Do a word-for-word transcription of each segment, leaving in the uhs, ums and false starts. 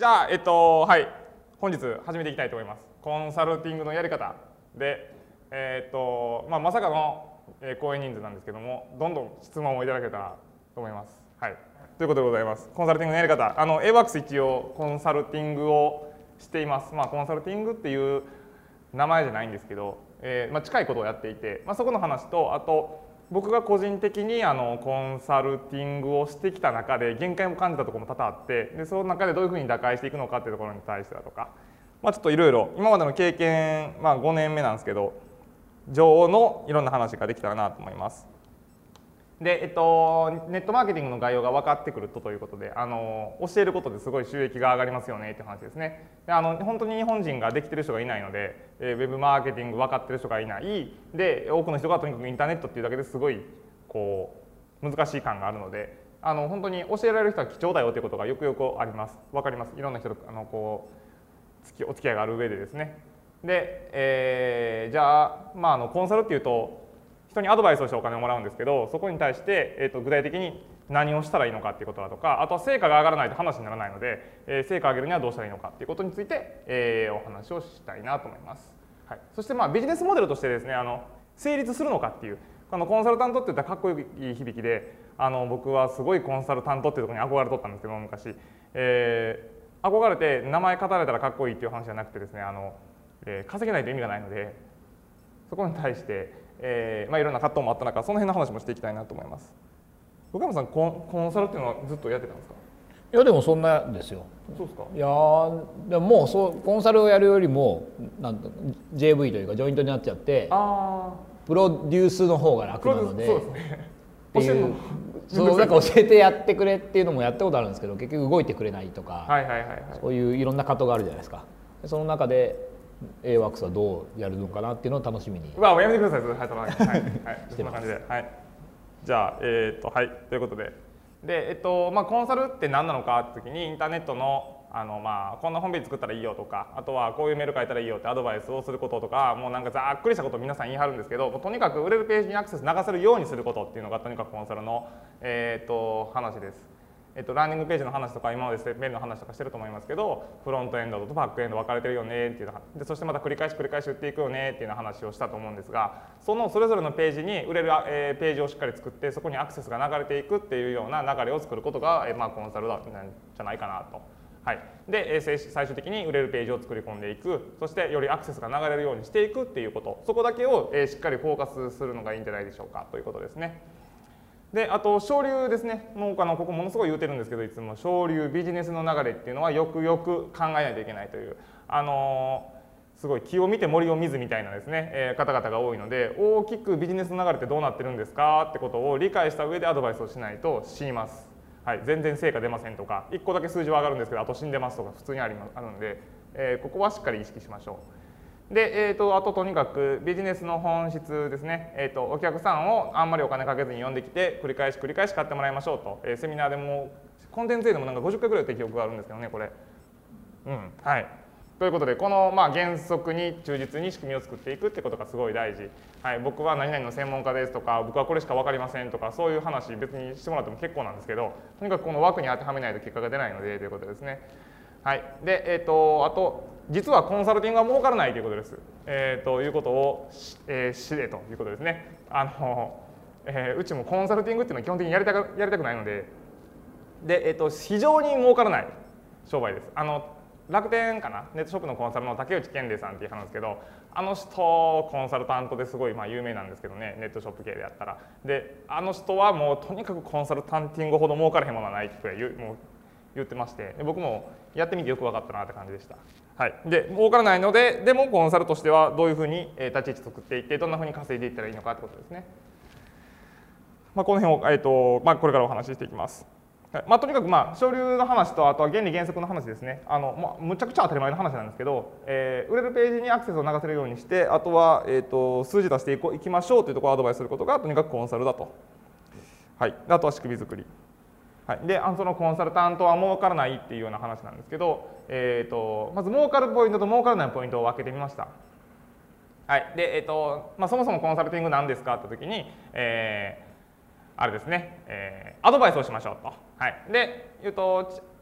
ゃあ、えっと、はい、本日始めていきたいと思います。コンサルティングのやり方で、えっと、まあ、まさかの講演人数なんですけども、どんどん質問をいただけたらと思います。はい。ということでございます。コンサルティングのやり方。あの、エーワークス 一応コンサルティングをしています。まあ、コンサルティングっていう名前じゃないんですけど、えーまあ、近いことをやっていて、まあ、そこの話と、あと、僕が個人的にあのコンサルティングをしてきた中で限界も感じたところも多々あって、でその中でどういうふうに打開していくのかっていうところに対してだとか、まあ、ちょっといろいろ今までの経験、まあ、ごねんめなんですけど上のいろんな話ができたらなと思います。で、えっと、ネットマーケティングの概要が分かってくるとということで、あの教えることですごい収益が上がりますよねっていう話ですね。で、あの本当に日本人ができてる人がいないので、えー、ウェブマーケティング分かってる人がいないで、多くの人がとにかくインターネットっていうだけですごいこう難しい感があるので、あの本当に教えられる人は貴重だよということがよくよくあります。分かります。いろんな人とあのこう付きお付き合いがある上でですね。で、えー、じゃあ、まあ、あのコンサルっていうと人にアドバイスをしてお金をもらうんですけど、そこに対して、えー、と具体的に何をしたらいいのかっていうことだとか、あとは成果が上がらないと話にならないので、えー、成果を上げるにはどうしたらいいのかっていうことについて、えー、お話をしたいなと思います。はい、そしてまあビジネスモデルとしてですね、あの成立するのかっていう、あのコンサルタントって言ったらかっこいい響きで、あの僕はすごいコンサルタントっていうところに憧れとったんですけども昔、えー、憧れて名前語られたらかっこいいっていう話じゃなくてですね、あの、えー、稼げないと意味がないので、そこに対してえーまあ、いろんな葛藤もあった中、その辺の話もしていきたいなと思います。横山さん、コン、コンサルっていうのはずっとやってたんですか？ いやでもそんなですよ。 そうですか？ いやでももうそうコンサルをやるよりもなんと ジェーブイ というかジョイントになっちゃって、あプロデュースの方が楽なので、 そうですね。 っていうそうなんか教えてやってくれっていうのもやったことあるんですけど、結局動いてくれないとか、 はいはいはいはい、 そういういろんな葛藤があるじゃないですか。その中でエーワークス はどうやるのかなっていうのを楽しみに。 うわ、もうやめてください。はい、はい、はい、そんな感じで、はい。じゃあ、えっと、はい、ということで、で、えっと、まあ、コンサルって何なのかって時に、インターネットの、あの、まあ、こんなホームページ作ったらいいよとか、あとはこういうメール書いたらいいよってアドバイスをすることとか、もうなんかざっくりしたことを皆さん言い張るんですけど、とにかく売れるページにアクセス流せるようにすることっていうのが、とにかくコンサルの、えっと、話です。えっと、ランディングページの話とか今までメールの話とかしてると思いますけど、フロントエンドとバックエンド分かれてるよねっていうので、そしてまた繰り返し繰り返し売っていくよねっていうような話をしたと思うんですが、そのそれぞれのページに売れる、えー、ページをしっかり作って、そこにアクセスが流れていくっていうような流れを作ることが、えーまあ、コンサルなんじゃないかなと。はい、で最終的に売れるページを作り込んでいく、そしてよりアクセスが流れるようにしていくっていうこと、そこだけを、えー、しっかりフォーカスするのがいいんじゃないでしょうかということですね。で、あと省流ですね。もうあのここものすごい言うてるんですけど、いつも省流ビジネスの流れっていうのはよくよく考えないといけないという、あのすごい木を見て森を見ずみたいなですね、えー、方々が多いので、大きくビジネスの流れってどうなってるんですかってことを理解した上でアドバイスをしないと死にます。はい、全然成果出ませんとか、いっこだけ数字は上がるんですけどあと死んでますとか普通にありあるので、えー、ここはしっかり意識しましょう。で、えー、とあととにかくビジネスの本質ですね、えー、とお客さんをあんまりお金かけずに呼んできて繰り返し繰り返し買ってもらいましょうと、えー、セミナーでもコンテンツでもなんかごじゅっかいぐらいって記憶があるんですけどねこれ。うんはい、ということでこのまあ原則に忠実に仕組みを作っていくってことがすごい大事、はい、僕は何々の専門家ですとか僕はこれしか分かりませんとかそういう話別にしてもらっても結構なんですけど、とにかくこの枠に当てはめないと結果が出ないのでということですね。はい、で、えー、とあと実はコンサルティングは儲からないということです。えー、ということを、えー、知れということですね。あの、えー、うちもコンサルティングっていうのは基本的にやりたく、やりたくないので、で、えー、と非常に儲からない商売です。あの楽天かな、ネットショップのコンサルの竹内健礼さんっていう人なんですけど、あの人コンサルタントですごいまあ有名なんですけどね、ネットショップ系でやったら。で、あの人はもうとにかくコンサルタンティングほど儲からへんものはないって言うもう言ってまして、僕もやってみてよく分かったなって感じでした。はい、で儲からないので、でもコンサルとしてはどういうふうに立ち位置作っていってどんなふうに稼いでいったらいいのかってことですね。まあ、この辺を、えーとまあ、これからお話ししていきます。はい、まあ、とにかくまあ省流の話とあとは原理原則の話ですね。あの、まあ、むちゃくちゃ当たり前の話なんですけど、えー、売れるページにアクセスを流せるようにして、あとは、えー、と数字出していこいきましょうというところをアドバイスすることがとにかくコンサルだと。はい、あとは仕組み作り。はい、でそのコンサルタントは儲からないっていうような話なんですけど、えー、とまず儲かるポイントと儲からないポイントを分けてみました。はいでえーとまあ、そもそもコンサルティング何ですかって時に、えー、あれですね、えー、アドバイスをしましょうと。はい、で、えー、と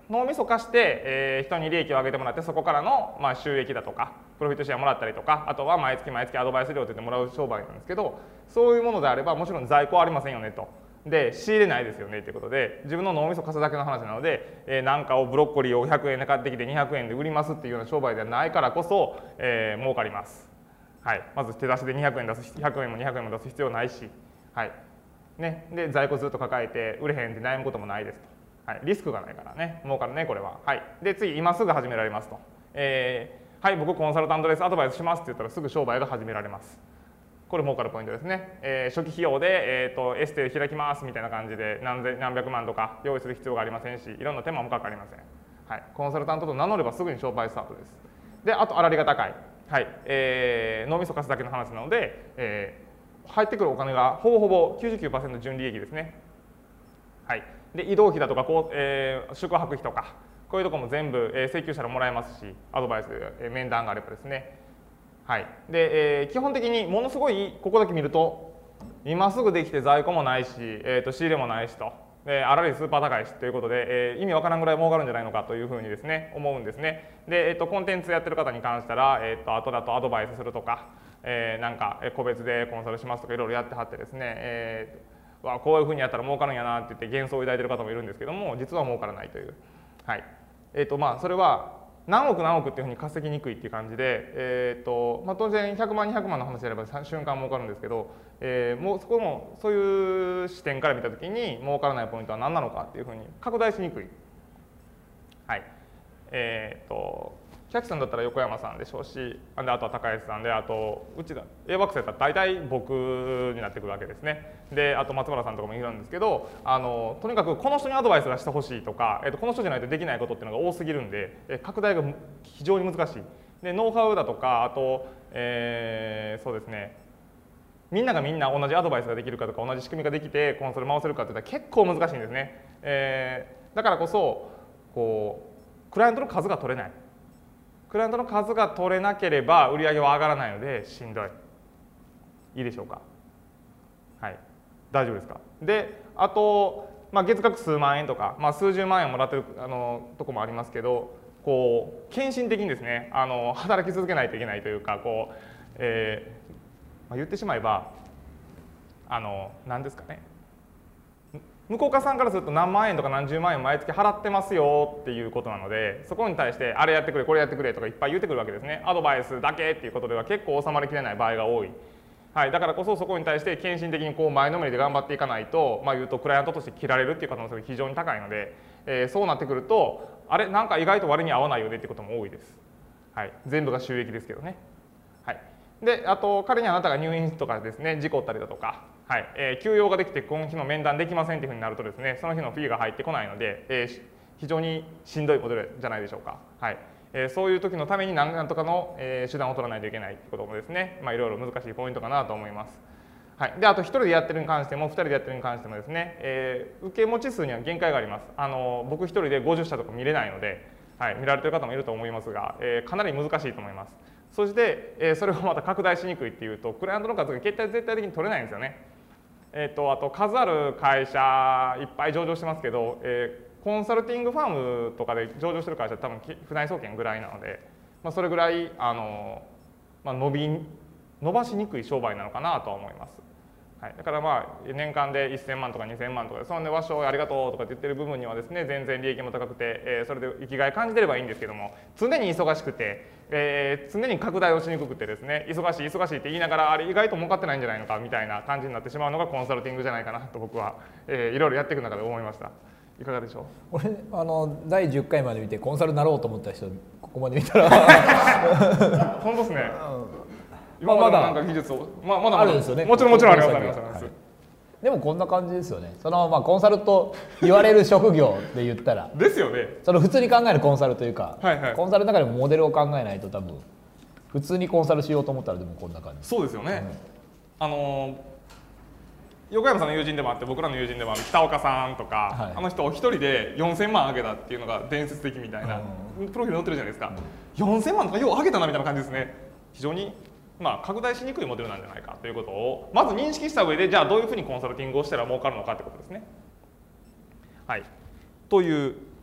脳みそ化して、えー、人に利益を上げてもらってそこからの、まあ、収益だとかプロフィットシェアもらったりとか、あとは毎月毎月アドバイス料といってもらう商売なんですけど、そういうものであればもちろん在庫はありませんよねと。で仕入れないですよねということで、自分の脳みそ貸すだけの話なので、えー、なんかをブロッコリーをひゃくえんで買ってきてにひゃくえんで売りますっていうような商売ではないからこそ、えー、儲かります。はい、まず手出しでにひゃくえん出す、ひゃくえんもにひゃくえんも出す必要ないし、はいね、で在庫ずっと抱えて売れへんって悩むこともないですと。はい、リスクがないからね、儲かるねこれは。はい、で次今すぐ始められますと。えー、はい僕コンサルタントです、アドバイスしますって言ったらすぐ商売が始められます。これ儲かるポイントですね。えー、初期費用で、えー、とエステ開きますみたいな感じで何千何百万とか用意する必要がありませんし、いろんな手間もかかりません。はい、コンサルタントと名乗ればすぐに商売スタートです。であと粗利が高い、はいえー、脳みそ貸すだけの話なので、えー、入ってくるお金がほぼほぼ きゅうじゅうきゅうパーセント 純利益ですね。はい、で移動費だとかこう、えー、宿泊費とかこういうところも全部、えー、請求したらもらえますし、アドバイス、えー、面談があればですね。はいでえー、基本的にものすごいここだけ見ると今すぐできて在庫もないし、えー、と仕入れもないしと、で粗利スーパー高いしということで、えー、意味わからんぐらい儲かるんじゃないのかというふうにですね思うんですね。で、えー、とコンテンツやってる方に関したら、えー、と後だとアドバイスするとか、えー、なんか個別でコンサルしますとかいろいろやってはってですね、えー、わこういうふうにやったら儲かるんやなって言って幻想を抱いてる方もいるんですけども、実は儲からないという。はいえーとまあ、それは何億何億っていうふうに稼ぎにくいっていう感じで、えーとまあ、当然ひゃくまんにひゃくまんの話であれば瞬間儲かるんですけど、えー、もうそこもそういう視点から見たときに儲からないポイントは何なのかっていうふうに拡大しにくい。はいえーとキャキさんだったら横山さんでしょうし、であとは高安さんで、あとうちだ A バックスやったら大体僕になってくるわけですね。であと松原さんとかもいるんですけど、あのとにかくこの人にアドバイスがしてほしいとか、えー、とこの人じゃないとできないことっていうのが多すぎるんで、えー、拡大が非常に難しい。でノウハウだとか、あと、えー、そうですねみんながみんな同じアドバイスができるかとか同じ仕組みができてコンサル回せるかっていったら結構難しいんですね。えー、だからこそこうクライアントの数が取れない。クライアントの数が取れなければ売り上げは上がらないのでしんどい。いいでしょうか。はい、大丈夫ですか。であと、まあ、月額数万円とか、まあ、数十万円もらってるあのとこもありますけど、こう献身的にですねあの働き続けないといけないというか、こう、えーまあ、言ってしまえばあの何ですかね、向こう側さんからすると何万円とか何十万円毎月払ってますよっていうことなので、そこに対してあれやってくれこれやってくれとかいっぱい言ってくるわけですね。アドバイスだけっていうことでは結構収まりきれない場合が多い。はい、だからこそそこに対して献身的にこう前のめりで頑張っていかないと、まあ、言うとクライアントとして切られるっていう可能性が非常に高いので、えー、そうなってくるとあれなんか意外と割に合わないよねっていうことも多いです。はい、全部が収益ですけどね。はい、であと仮にあなたが入院とかですね事故ったりだとか、はいえー、休養ができてこの日の面談できませんというふうになるとですね、その日のフィーが入ってこないので、えー、非常にしんどいことじゃないでしょうか。はいえー、そういう時のために何とかの、えー、手段を取らないといけないということもですね、まあ、いろいろ難しいポイントかなと思います。はい、であとひとりでやってるに関してもふたりでやってるに関してもですね、えー、受け持ち数には限界があります。あの僕ひとりでごじゅっしゃとか見れないので、はい、見られてる方もいると思いますが、えー、かなり難しいと思います。そして、えー、それをまた拡大しにくいっていうとクライアントの数が絶対絶対的に取れないんですよね。えー、とあと数ある会社いっぱい上場してますけど、えー、コンサルティングファームとかで上場してる会社は多分不内総研ぐらいなので、まあ、それぐらいあの、まあ、伸び伸ばしにくい商売なのかなとは思います。はい、だからまあ年間でせんまんとかにせんまんとかでそんでわっしょいありがとうとかって言ってる部分にはですね全然利益も高くて、えー、それで生きがい感じてればいいんですけども、常に忙しくて、えー、常に拡大をしにくくてですね忙しい忙しいって言いながらあれ意外と儲かってないんじゃないのかみたいな感じになってしまうのがコンサルティングじゃないかなと僕は、えー、いろいろやっていく中で思いました。いかがでしょう。 俺あのだいじゅっかいまで見てコンサルになろうと思った人ここまで見たら本当ですね、 うん今まだなんか技術を、まあ、まだまだあるんですよね。 もちろんもちろんありますあります、はい、 でもこんな感じですよね。そのまあコンサルと言われる職業で言ったらですよね。 その普通に考えるコンサルというか、 はいはい、 コンサルの中でもモデルを考えないと多分普通にコンサルしようと思ったらでもこんな感じ。 そうですよね、うん、あの横山さんの友人でもあって僕らの友人でもある北岡さんとか、はい、あの人お一人でよんせんまん上げたっていうのが伝説的みたいな、うん、プロフィール載ってるじゃないですか、うん、よんせんまんとかよう上げたなみたいな感じですね。非常にまあ、拡大しにくいモデルなんじゃないかということをまず認識した上で、じゃあどういうふうにコンサルティングをしたら儲かるのかということですね。はい、という、はい、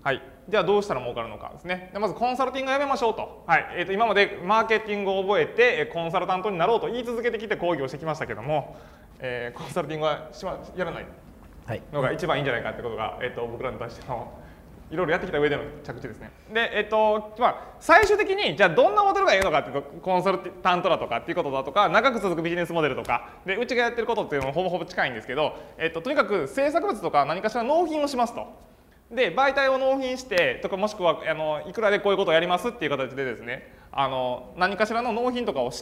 じゃあどうしたら儲かるのかですね。でまずコンサルティングやめましょうと、はいえー、と今までマーケティングを覚えてコンサルタントになろうと言い続けてきて講義をしてきましたけども、えー、コンサルティングはしまやらないのが一番いいんじゃないかってことが、えー、と僕らに対してのいろいろやってきた上での着地ですね。で、えっとまあ、最終的にじゃあどんなモデルがいいのかっていうとコンサルタントだとかっていうことだとか長く続くビジネスモデルとかでうちがやってることっていうのもほぼほぼ近いんですけど、えっと、とにかく制作物とか何かしら納品をしますと。で媒体を納品してとかもしくはあのいくらでこういうことをやりますっていう形でですねあの何かしらの納品とかをして、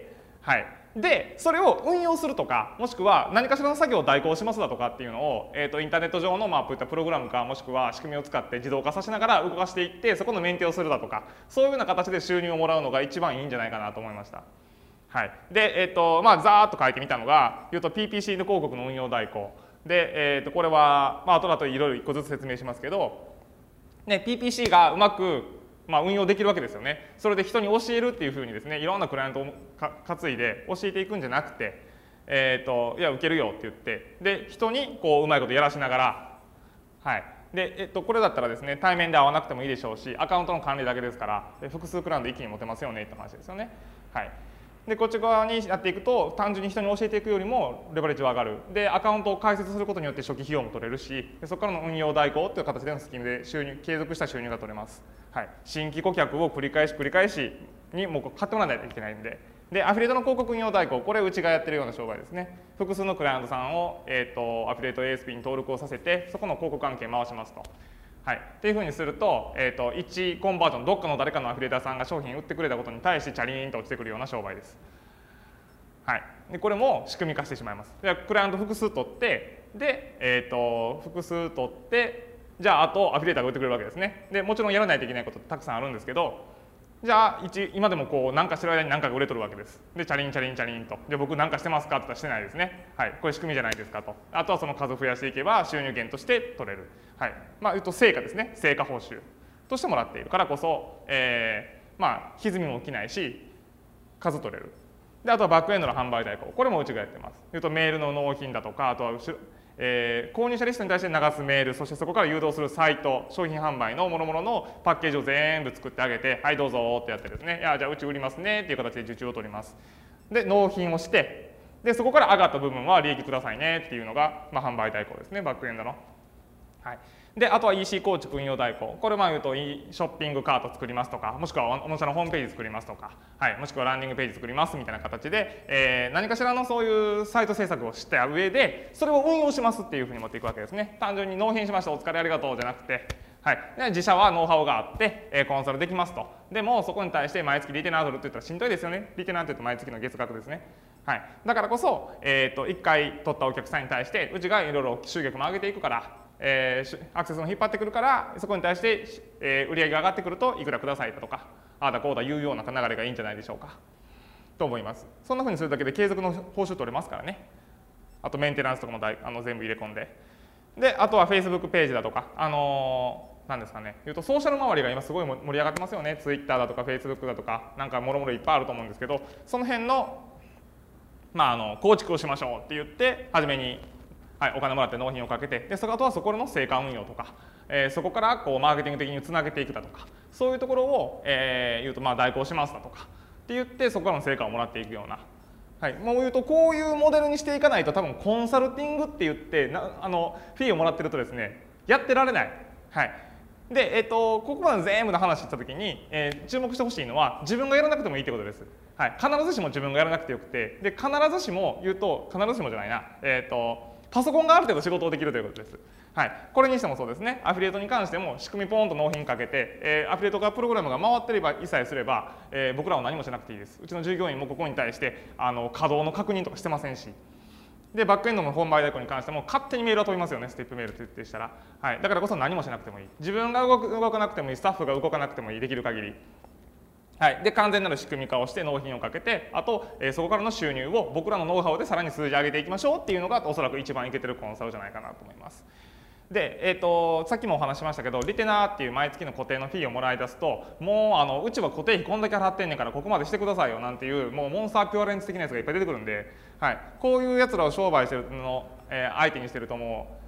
はい、でそれを運用するとかもしくは何かしらの作業を代行しますだとかっていうのを、えー、とインターネット上のまあこういったプログラムかもしくは仕組みを使って自動化させながら動かしていってそこのメンテをするだとかそういうような形で収入をもらうのが一番いいんじゃないかなと思いました。はい、で、えーとまあ、ざーっと書いてみたのが言うと ピーピーシー の広告の運用代行で、えー、とこれは、まあ後だといろいろいっこずつ説明しますけど、ね、ピーピーシー がうまくまあ運用できるわけですよね。それで人に教えるっていうふうにですねいろんなクライアントを担いで教えていくんじゃなくて、えー、といや受けるよって言ってで人にこううまいことやらしながら、はいでえっと、これだったらですね対面で会わなくてもいいでしょうしアカウントの管理だけですから複数クライアント一気に持てますよねって話ですよね。はいでこっち側にやっていくと単純に人に教えていくよりもレバレッジは上がるでアカウントを開設することによって初期費用も取れるしそこからの運用代行という形でのスキームで収入継続した収入が取れます。はい、新規顧客を繰り返し繰り返しにもう買ってもらわないといけないんででアフィリエイトの広告運用代行これうちがやってるような商売ですね。複数のクライアントさんを、えー、とアフィリエイト エーエスピー に登録をさせてそこの広告関係回しますと。はい、っていうふうにすると、えー、といちコンバージョンどっかの誰かのアフィリエイターさんが商品売ってくれたことに対してチャリーンと落ちてくるような商売です。はい、でこれも仕組み化してしまいます。でクライアント複数取ってで、えー、と複数取ってじゃああとアフィリエイターが売ってくれるわけですね。でもちろんやらないといけないことってたくさんあるんですけどじゃあ一今でもこう何かしてる間に何かが売れとるわけです。でチャリンチャリンチャリンとで僕何かしてますかって言ったらしてないですね。はい、これ仕組みじゃないですかと。あとはその数増やしていけば収入源として取れる。はい、まあ言うと成果ですね成果報酬としてもらっているからこそ、えー、まあ歪みも起きないし数取れる。であとはバックエンドの販売代行これもうちがやってます。いうとメールの納品だとかあとは後ろ、えー、購入者リストに対して流すメールそしてそこから誘導するサイト商品販売の諸々のパッケージを全部作ってあげてはいどうぞってやってですねいやじゃあうち売りますねっていう形で受注を取ります。で納品をしてでそこから上がった部分は利益くださいねっていうのが、まあ、販売代行ですねバックエンドの。はい、であとは イーシー 構築運用代行これまあ言うとショッピングカート作りますとかもしくはおもちゃのホームページ作りますとか、はい、もしくはランディングページ作りますみたいな形で、えー、何かしらのそういうサイト制作をした上でそれを運用しますっていうふうに持っていくわけですね。単純に納品しましたお疲れありがとうじゃなくて、はい、で自社はノウハウがあって、えー、コンサルできますと。でもそこに対して毎月リテナー取るって言ったらしんどいですよね。リテナーって言うと毎月の月額ですね。はい、だからこそ、えー、といっかい取ったお客さんに対してうちがいろいろ収益も上げていくからえー、アクセスも引っ張ってくるからそこに対して、えー、売り上げが上がってくるといくらくださいだとかああだこうだ言うような流れがいいんじゃないでしょうかと思います。そんなふうにするだけで継続の報酬取れますからね。あとメンテナンスとかもだあの全部入れ込んでであとは Facebook ページだとかあのー、なんですかね言うとソーシャル周りが今すごい盛り上がってますよね。 Twitter だとか Facebook だとかなんかもろもろいっぱいあると思うんですけどその辺のまああの構築をしましょうって言って初めにはい、お金もらって納品をかけてでそあとはそこの成果運用とか、えー、そこからこうマーケティング的につなげていくだとかそういうところを、えー、言うとまあ代行しますだとかって言ってそこからの成果をもらっていくような、はい、もう言うとこういうモデルにしていかないと多分コンサルティングって言ってなあのフィーをもらってるとですねやってられない。はいでえー、とここまで全部の話した時に、えー、注目してほしいのは自分がやらなくてもいいってことです。はい、必ずしも自分がやらなくてよくてで必ずしも言うと必ずしもじゃないなえっ、ー、とパソコンがある程度仕事をできるということです。はい、これにしてもそうですね。アフィリエイトに関しても仕組みポンと納品かけて、えー、アフィリエイトがプログラムが回ってれば一切すれば、えー、僕らは何もしなくていいです。うちの従業員もここに対してあの稼働の確認とかしてませんし。でバックエンドの販売代行に関しても勝手にメールは飛びますよねステップメールって言ってしたら、はい、だからこそ何もしなくてもいい自分が動く動かなくてもいいスタッフが動かなくてもいいできる限り。はい、で完全なる仕組み化をして納品をかけてあと、えー、そこからの収入を僕らのノウハウでさらに数字上げていきましょうっていうのがおそらく一番いけてるコンサルじゃないかなと思います。で、えー、とさっきもお話しましたけどリテナーっていう毎月の固定のフィーをもらい出すともうあのうちは固定費こんだけ払ってんねんからここまでしてくださいよなんていうもうモンスターピュアレンツ的なやつがいっぱい出てくるんで、はい、こういうやつらを商売してるの、えー、相手にしてるともう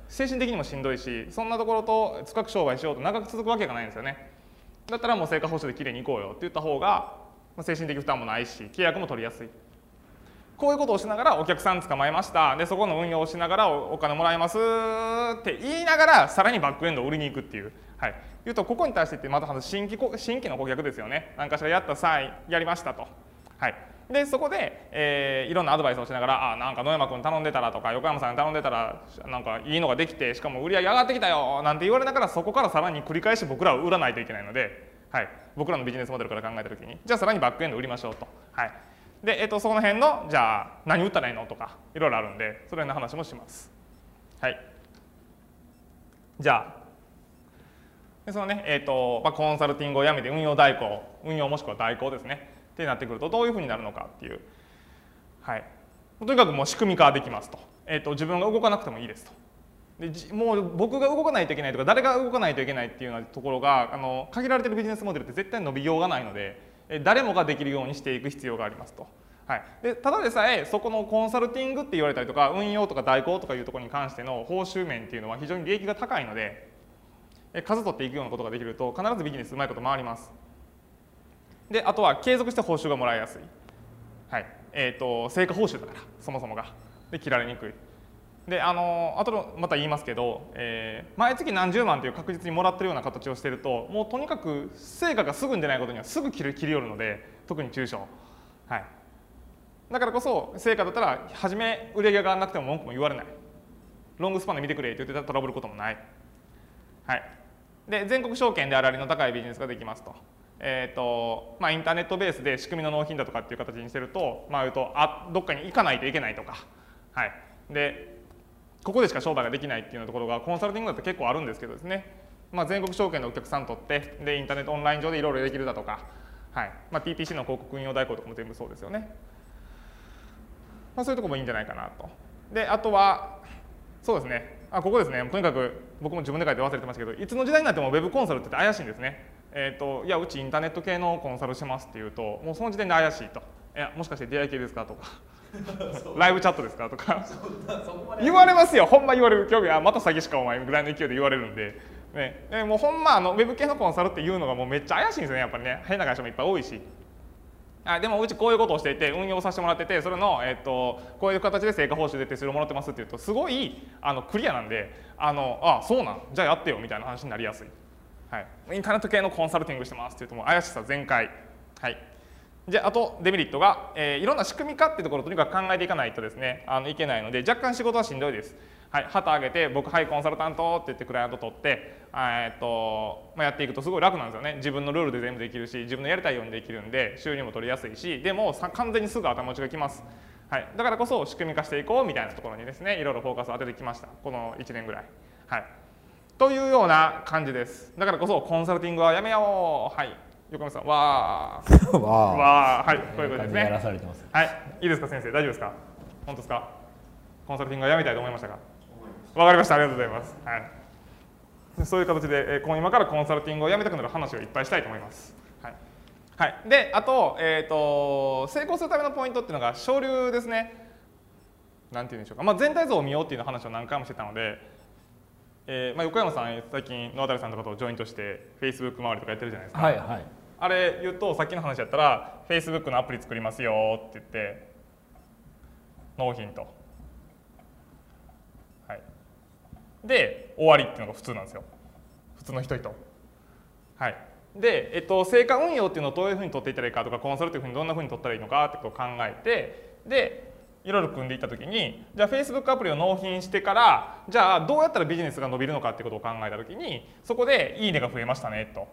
精神的にもしんどいし、そんなところと深く商売しようと長く続くわけがないんですよね。だったらもう成果報酬できれいに行こうよって言った方が精神的負担もないし契約も取りやすい。こういうことをしながらお客さん捕まえました、でそこの運用をしながらお金もらえますって言いながらさらにバックエンドを売りに行くっていう、はい、いうとここに対してってまた新規新規の顧客ですよね。何かしらやった際やりましたと、はい、でそこで、えー、いろんなアドバイスをしながら、あなんか野山君頼んでたらとか横山さんに頼んでたらなんかいいのができてしかも売り上げ上がってきたよなんて言われながらそこからさらに繰り返し僕らを売らないといけないので、はい、僕らのビジネスモデルから考えた時にじゃあさらにバックエンド売りましょうと。はいでえっと、その辺のじゃあ何売ったらいいのとかいろいろあるんでそれの話もします。はい、じゃあでそのね、えっとまあ、コンサルティングをやめて運用代行運用もしくは代行ですねってなってくるとどういうふうになるのかっていう、はい、とにかくもう仕組み化できますと、えっと、自分が動かなくてもいいですと。でもう僕が動かないといけないとか誰が動かないといけないっていうようなところがあの限られてるビジネスモデルって絶対伸びようがないので誰もができるようにしていく必要がありますと。はい、でただでさえそこのコンサルティングって言われたりとか運用とか代行とかいうところに関しての報酬面っていうのは非常に利益が高いので数取っていくようなことができると必ずビジネスうまいこと回ります。であとは継続して報酬がもらいやすい、はいえー、と成果報酬だからそもそもがで切られにくい。であのあとまた言いますけど、えー、毎月何十万という確実にもらってるような形をしているともうとにかく成果がすぐに出ないことにはすぐ切る切り寄るので特に中小、はい、だからこそ成果だったら初め売り上げが上がらなくても文句も言われない、ロングスパンで見てくれって言ってトラブることもない、はい、で全国証券で粗利の高いビジネスができますと。えーとまあ、インターネットベースで仕組みの納品だとかっていう形にしてると、まあ、言うとあどっかに行かないといけないとか、はい、でここでしか商売ができないっていうようなところがコンサルティングだと結構あるんですけどですね、まあ、全国証券のお客さんとってでインターネットオンライン上でいろいろできるだとか、はいまあ、ティーピーシー の広告運用代行とかも全部そうですよね、まあ、そういうところもいいんじゃないかなと。であとはそうですねあここですねとにかく僕も自分で書いて忘れてましたけどいつの時代になってもウェブコンサルって怪しいんですね。えーといやうちインターネット系のコンサルしますっていうともうその時点で怪しいと。いやもしかして出会い系ですかとかライブチャットですかとか言われますよ。ほんま言われる。興味あまた詐欺師かお前ぐらいの勢いで言われるんで、ね、でもうほんまあのウェブ系のコンサルっていうのがもうめっちゃ怪しいんですよね。やっぱりね変な会社もいっぱい多いし、あでもうちこういうことをしていて運用させてもらっててそれの、えー、とこういう形で成果報酬で手数料もらってますっていうとすごいあのクリアなんであのあそうなんじゃあやってよみたいな話になりやすい、はい、インターネット系のコンサルティングしてますっていうともう怪しさ全開、はい、じゃああとデメリットが、えー、いろんな仕組み化っていうところをとにかく考えていかないとですねあのいけないので若干仕事はしんどいです。はい、旗上げて僕はいコンサルタントって言ってクライアント取って、えーっとまあ、やっていくとすごい楽なんですよね。自分のルールで全部できるし自分のやりたいようにできるんで収入も取りやすいしでも完全にすぐ頭打ちがきます。はい、だからこそ仕組み化していこうみたいなところにですねいろいろフォーカスを当ててきましたこのいちねんぐらい。はい、というような感じです。だからこそコンサルティングはやめよう。はい横山さんわーわーわーはいこういうことですね。 やらされてます。 はいいいですか先生大丈夫ですか。本当ですか。コンサルティングはやめたいと思いましたか。わかりましたありがとうございます。はい、そういう形で、えー、今からコンサルティングをやめたくなる話をいっぱいしたいと思います。はいはい、であと,、えー、と成功するためのポイントっていうのが省流ですね。なんていうんでしょうか、まあ、全体像を見ようっていう話を何回もしてたので、えーまあ、横山さん最近野渡さんとかとジョイントして Facebook 周りとかやってるじゃないですか。 はいはい、 あれ言うとさっきの話やったら Facebook のアプリ作りますよって言って納品と。で終わりっていうのが普通なんですよ普通の人々。はい、で、えっと、成果運用っていうのをどういうふうに取っていったらいいかとかコンサルっていうふうにどんなふうに取ったらいいのかってことを考えてでいろいろ組んでいった時にじゃあ Facebook アプリを納品してからじゃあどうやったらビジネスが伸びるのかってことを考えた時にそこでいいねが増えましたねと。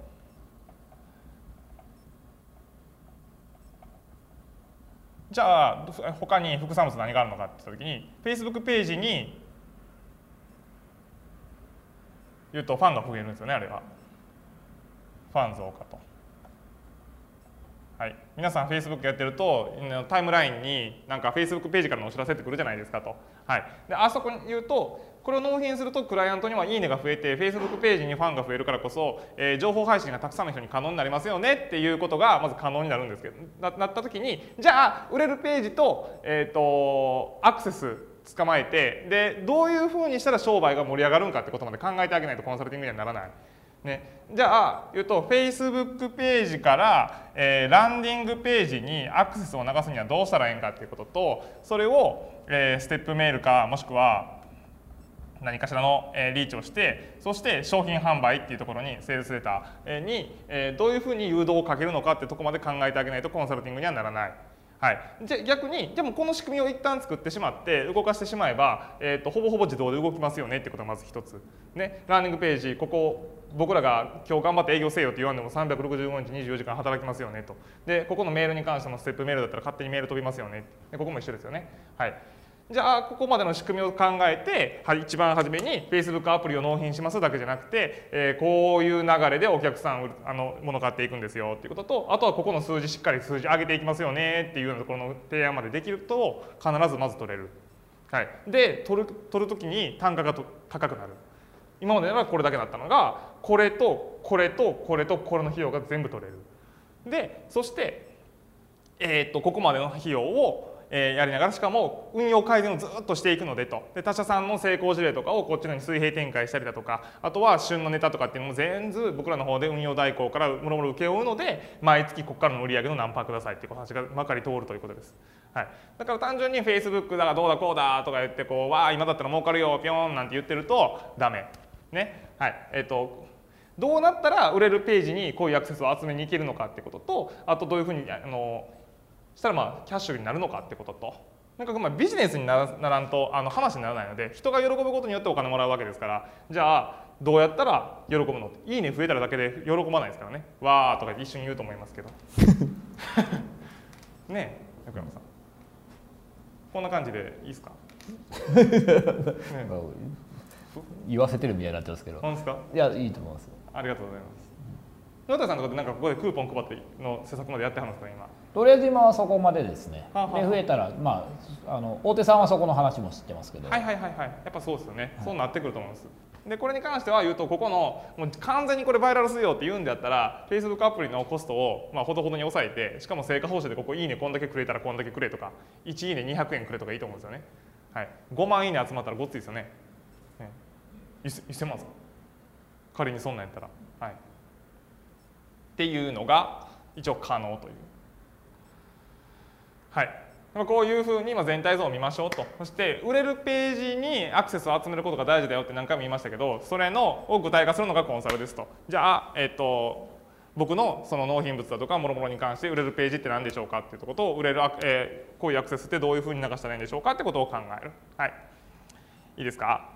じゃあ他に副産物何があるのかって言った時に Facebook ページに言うとファンが増えるんですよねあれは。ファン増加と。はい、皆さん Facebook やってるとタイムラインになんか Facebook ページからのお知らせってくるじゃないですかと。はい、であそこに言うとこれを納品するとクライアントにはいいねが増えて Facebook ページにファンが増えるからこそ、えー、情報配信がたくさんの人に可能になりますよねっていうことがまず可能になるんですけど な, なった時にじゃあ売れるページと,、えー、とアクセス捕まえて、でどういうふうにしたら商売が盛り上がるんかってことまで考えてあげないとコンサルティングにはならない。ね、じゃあ言うと Facebook ページから、えー、ランディングページにアクセスを流すにはどうしたらいいんかっていうことと、それを、えー、ステップメールかもしくは何かしらのリーチをして、そして商品販売っていうところにセールスレターにどういうふうに誘導をかけるのかっていうところまで考えてあげないとコンサルティングにはならない。はい、じゃ逆にでもこの仕組みを一旦作ってしまって動かしてしまえば、えー、とほぼほぼ自動で動きますよねってことがまず一つ、ね、ランディングページここ僕らが今日頑張って営業せよって言わんでもさんびゃくろくじゅうごにちにじゅうよじかん働きますよねと。でここのメールに関してもステップメールだったら勝手にメール飛びますよね。でここも一緒ですよね。はい、じゃあここまでの仕組みを考えて、はい、一番初めに Facebook アプリを納品しますだけじゃなくて、えー、こういう流れでお客さんあの物買っていくんですよっていうことと、あとはここの数字しっかり数字上げていきますよねっていうようなところの提案までできると必ずまず取れる。はい、で取る取る時に単価がと高くなる。今まではこれだけだったのがこれとこれとこれとこれの費用が全部取れる。でそして、えー、っとここまでの費用をやりながら、しかも運用改善をずっとしていくのでと。で他社さんの成功事例とかをこっちのに水平展開したりだとか、あとは旬のネタとかっていうのも全部僕らの方で運用代行からもろもろ請け負うので、毎月ここからの売り上げの何パーくださいっていう話がばかり通るということです。はい、だから単純に Facebook だからどうだこうだとか言ってこうわあ今だったら儲かるよピョーンなんて言ってるとダメ。ね、はい、えっとどうなったら売れるページにこういうアクセスを集めに行けるのかっていうことと、あとどういうふうにあのしたらまあキャッシュになるのかってことと、なんかまあビジネスにならならんとあの話にならないので、人が喜ぶことによってお金もらうわけですから、じゃあどうやったら喜ぶのって、いいね増えたらだけで喜ばないですからね。わーとか一緒に言うと思いますけどねえ横山さんこんな感じでいいですかね、 言わせてるみたいになってますけど。 本当ですか？ いやいいと思います。 ありがとうございます。野田さんとかでなんかここでクーポン配っての施策までやってはるんですか今？ とりあえず今はそこまでですね。 はあはあ、 で増えたらまああの大手さんはそこの話も知ってますけど。 はいはいはいはい。やっぱそうですよね。はい、そうなってくると思います。でこれに関しては言うとここのもう完全にこれバイラルするよって言うんであったら Facebook アプリのコストをまあほどほどに抑えて、しかも成果報酬でここいいねこんだけくれたらこんだけくれとか、いちいいねにひゃくえんくれとかいいと思うんですよね。はい、ごまんいいね集まったらごっついですよね。ねせんまんですか仮にそんなんやったら。はい、っていうのが一応可能という。はい、こういうふうに全体像を見ましょうと。そして売れるページにアクセスを集めることが大事だよって何回も言いましたけど、それのを具体化するのがコンサルですと。じゃあ、えっと、僕のその納品物だとかもろもろに関して売れるページって何でしょうかっていうことと、売れる、えー、こういうアクセスってどういうふうに流したらいいんでしょうかってことを考える。はい、いいですか？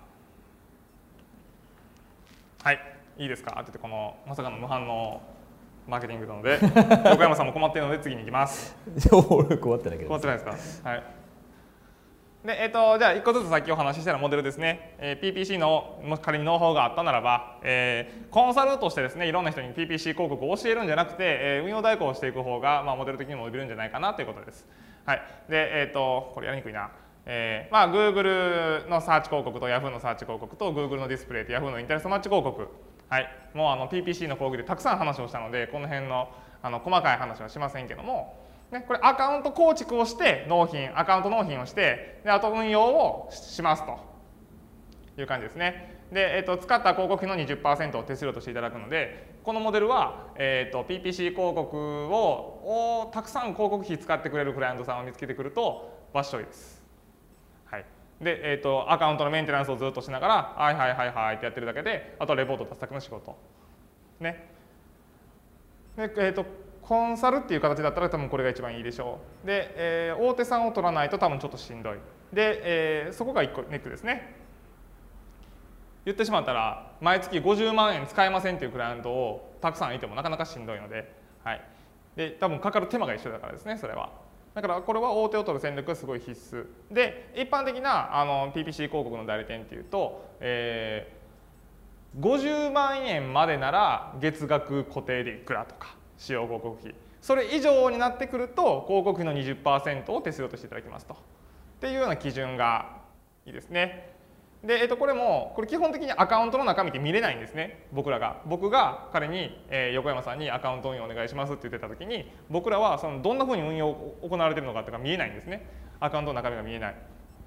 はい、いいですかって言ってこのまさかの無反応マーケティングなので横山さんも困っているので次に行きます。 俺困ってないけど。 困ってないですか？はい。でえっとじゃあいっこずつさっきお話ししたようなモデルですね。えー、ピーピーシー のもし仮にノウハウがあったならば、えー、コンサルとしてですねいろんな人に ピーピーシー 広告を教えるんじゃなくて、えー、運用代行をしていく方がまあモデル的にも伸びるんじゃないかなということです。はい。でえっとこれやりにくいな。えー、まあ Google のサーチ広告と Yahoo のサーチ広告と Google のディスプレイと Yahoo のインターネットマッチ広告、はい、もうあの ピーピーシー の講義でたくさん話をしたのでこの辺のあの細かい話はしませんけども、ね、これアカウント構築をして納品アカウント納品をしてであと運用をしますという感じですね。で、えー、と使った広告費の にじゅっパーセント を手数料としていただくので、このモデルは、えー、と ピーピーシー 広告ををたくさん広告費使ってくれるクライアントさんを見つけてくるとバッショイです。はい、で、えー、とアカウントのメンテナンスをずっとしながらはいはいはいはいってやってるだけで、あとはレポート出すだけの仕事ね。で、えー、とコンサルっていう形だったら多分これが一番いいでしょう。で、えー、大手さんを取らないと多分ちょっとしんどい。で、えー、そこがいっこネックですね。言ってしまったら毎月ごじゅうまんえん使えませんっていうクライアントをたくさんいてもなかなかしんどいので、はい、で多分かかる手間が一緒だからですね、それは。だからこれは大手を取る戦略がすごい必須で、一般的なあの ピーピーシー 広告の代理店っていうと、えー、ごじゅうまんえんまでなら月額固定でいくらとか使用広告費、それ以上になってくると広告費の にじゅっパーセント を手数料としていただきますとっていうような基準がいいですね。で、えっと、これもこれ基本的にアカウントの中身って見れないんですね、僕らが。僕が彼に、えー、横山さんにアカウント運用お願いしますって言ってた時に、僕らはそのどんなふうに運用行われているのかとか見えないんですね。アカウントの中身が見えない。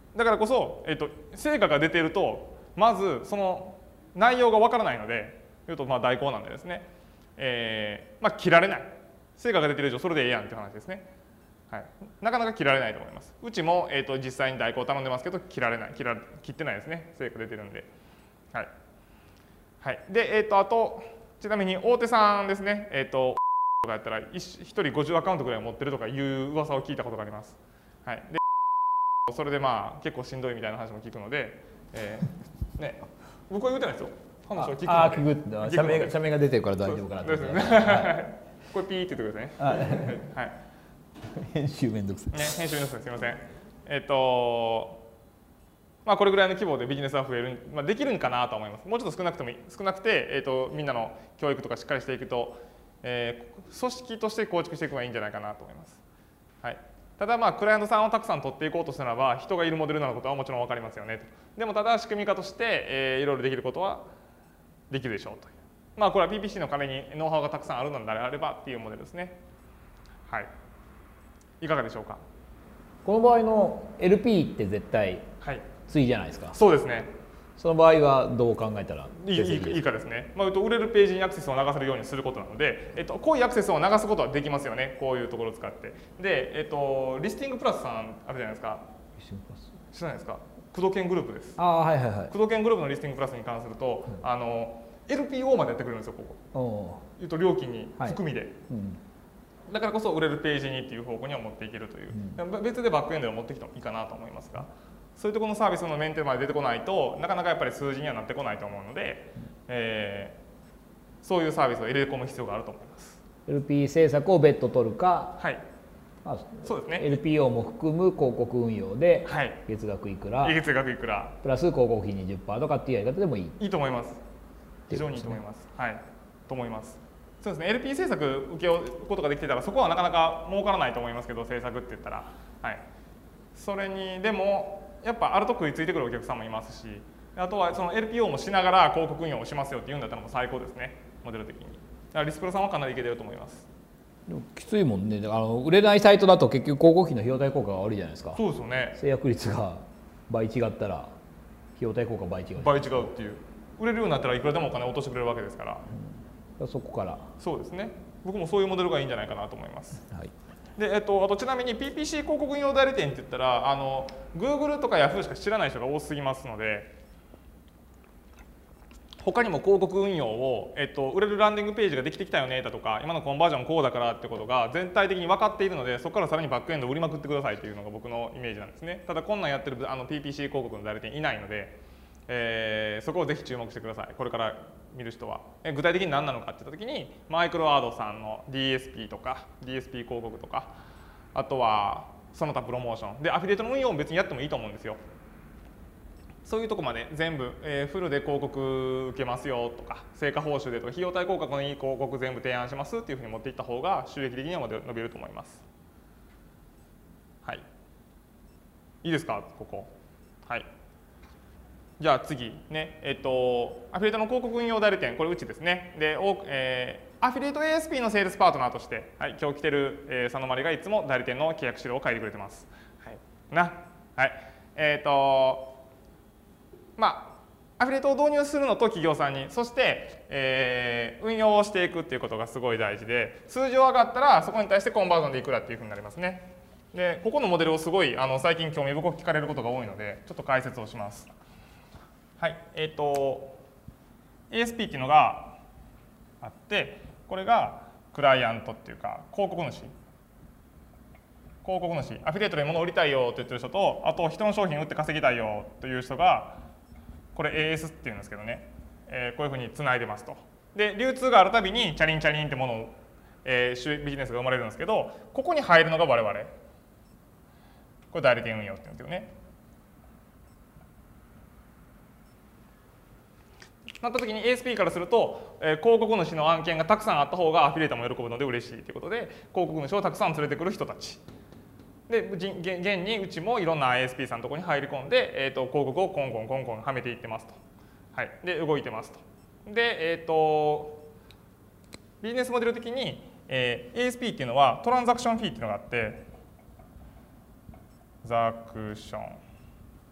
だからこそ、えっと、成果が出ているとまずその内容がわからないのでいうとまあ代行なんでですね、えーまあ、切られない、成果が出ている以上それでええやんっていう話ですね。はい、なかなか切られないと思います。うちも、えー、と実際に代行頼んでますけど切られない切ら切ってないですね、成果出てるんで。はいはい、で、えー、とあとちなみに大手さんですね、えー、ととかやったらひとりごじゅうアカウントぐらい持ってるとかいう噂を聞いたことがあります。はい、でそれでまあ結構しんどいみたいな話も聞くので、えーね、僕は言うてないですよ。話を聞くので。ああ、聞く。 社名が社名が出てるから大丈夫かなと。 ですね。これピーって言ってくださいね。はい。 編集めんどくさい。 ね、編集めんどくさい。すみません。えっと、まあこれぐらいの規模でビジネスは増える、まあできるんかなと思います。もうちょっと少なくてもいい、少なくて、えっとみんなの教育とかしっかりしていくと、えー、組織として構築していくのがいいんじゃないかなと思います。はい。ただまあクライアントさんをたくさん取っていこうとしたならば人がいるモデルなことはもちろん分かりますよねと。でもただ仕組み化として、えー、いろいろできることはできるでしょうという。まあこれは ピーピーシー の金にノウハウがたくさんあるのであればっていうモデルですね。はい。いかがでしょうか。 この場合の エルピー って絶対対じゃないですか。はい、 そうですね。 その場合はどう考えたらいいいいかですね。まあ、売れるページにアクセスを流せるようにすることなので、えっと、こういうアクセスを流すことはできますよね。こういうところを使って。で、えっと、リスティングプラスさんあるじゃないですか。リスティングプラス知らないですか。工藤研グループです。 ああ、はいはいはい。 工藤研グループのリスティングプラスに関すると、うん、あの エルピーオー までやってくれるんですよ、ここ。言うと料金に含みで。はい、うん、だからこそ売れるページにっていう方向には持っていけるという、うん、別でバックエンドで持ってきてもいいかなと思いますが。そういうところのサービスのメンテまで出てこないとなかなかやっぱり数字にはなってこないと思うので、えー、そういうサービスを入れ込む必要があると思います。 エルピー 政策を別途取るか、 はい、まあ、そうですね。 エルピーオー も含む広告運用で月額いくら、 はい、月額いくらプラス広告費 にじゅっパーセント とかっていうやり方でもいい。 いいと思います。非常にいいと思います。はい、と思います。そうですね。エルピー 政策受け負うことができてたらそこはなかなか儲からないと思いますけど、政策って言ったら、はい、それにでもやっぱあると食いついてくるお客さんもいますし、あとはその エルピーオー もしながら広告運用をしますよって言うんだったらもう最高ですね、モデル的に。だからリスプロさんはかなりいけてると思います。 でもきついもんね。あの売れないサイトだと結局広告費の費用対効果が悪いじゃないですか。 そうですよね。 制約率が倍違ったら費用対効果倍違う。 倍違うっていう。売れるようになったらいくらでもお金を落としてくれるわけですから。 うん、そこから。 そうですね。僕もそういうモデルがいいんじゃないかなと思います。 はい。 でえっと、あとちなみに ピーピーシー 広告運用代理店って言ったらあの Google とか Yahoo しか知らない人が多すぎますので、他にも広告運用を、えっと、売れるランディングページができてきたよねだとか今のコンバージョンこうだからってことが全体的に分かっているのでそこからさらにバックエンドを売りまくってくださいというのが僕のイメージなんですね。ただこんなんやってるあの ピーピーシー 広告の代理店いないので、えー、そこをぜひ注目してください。これから見る人は。え具体的に何なのかって言った時にマイクロアドさんの ディーエスピー とか ディーエスピー 広告とかあとはその他プロモーションでアフィリエイトの運用も別にやってもいいと思うんですよ。そういうとこまで全部、えー、フルで広告受けますよとか成果報酬でとか費用対効果のいい広告全部提案しますっていうふうに持っていった方が収益的には伸びると思います。はい。いいですかここ。はい。じゃあ次ね、えっと、アフィリエイトの広告運用代理店、これうちですね。で、えー、アフィリエイト エーエスピー のセールスパートナーとして、はい、今日来てる、えー、佐野まりがいつも代理店の契約資料を書いてくれてます。はい、な、はい。えっと、まあ、アフィリエイトを導入するのと企業さんに、そして、えー、運用をしていくっていうことがすごい大事で、数字を上がったらそこに対してコンバージョンでいくらっていうふうになりますね。で、ここのモデルをすごいあの最近興味深く聞かれることが多いので、ちょっと解説をします。はい、えっと エーエスピー っていうのがあってこれがクライアントっていうか広告主広告主アフィリエイトで物を売りたいよと言ってる人とあと人の商品を売って稼ぎたいよという人がこれ エーエス っていうんですけどね、えー、こういうふうにつないでますと。で流通があるたびにチャリンチャリンってものを、えー、ビジネスが生まれるんですけどここに入るのが我々これ代理店運用って言うんですよね。なった時に エーエスピー からすると、えー、広告主の案件がたくさんあった方がアフィリエイターも喜ぶので嬉しいということで広告主をたくさん連れてくる人たちで現にうちもいろんな エーエスピー さんのところに入り込んで、えー、と広告をコンコンコンコンはめていってますと、はい、で動いてますと。で、えー、とビジネスモデル的に、えー、エーエスピー っていうのはトランザクションフィーっていうのがあってザクション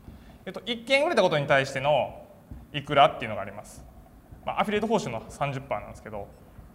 えっと、いっけん売れたことに対してのいくらっていうのがあります。まあ、アフィリエイト報酬の さんじゅっパーセント なんですけど、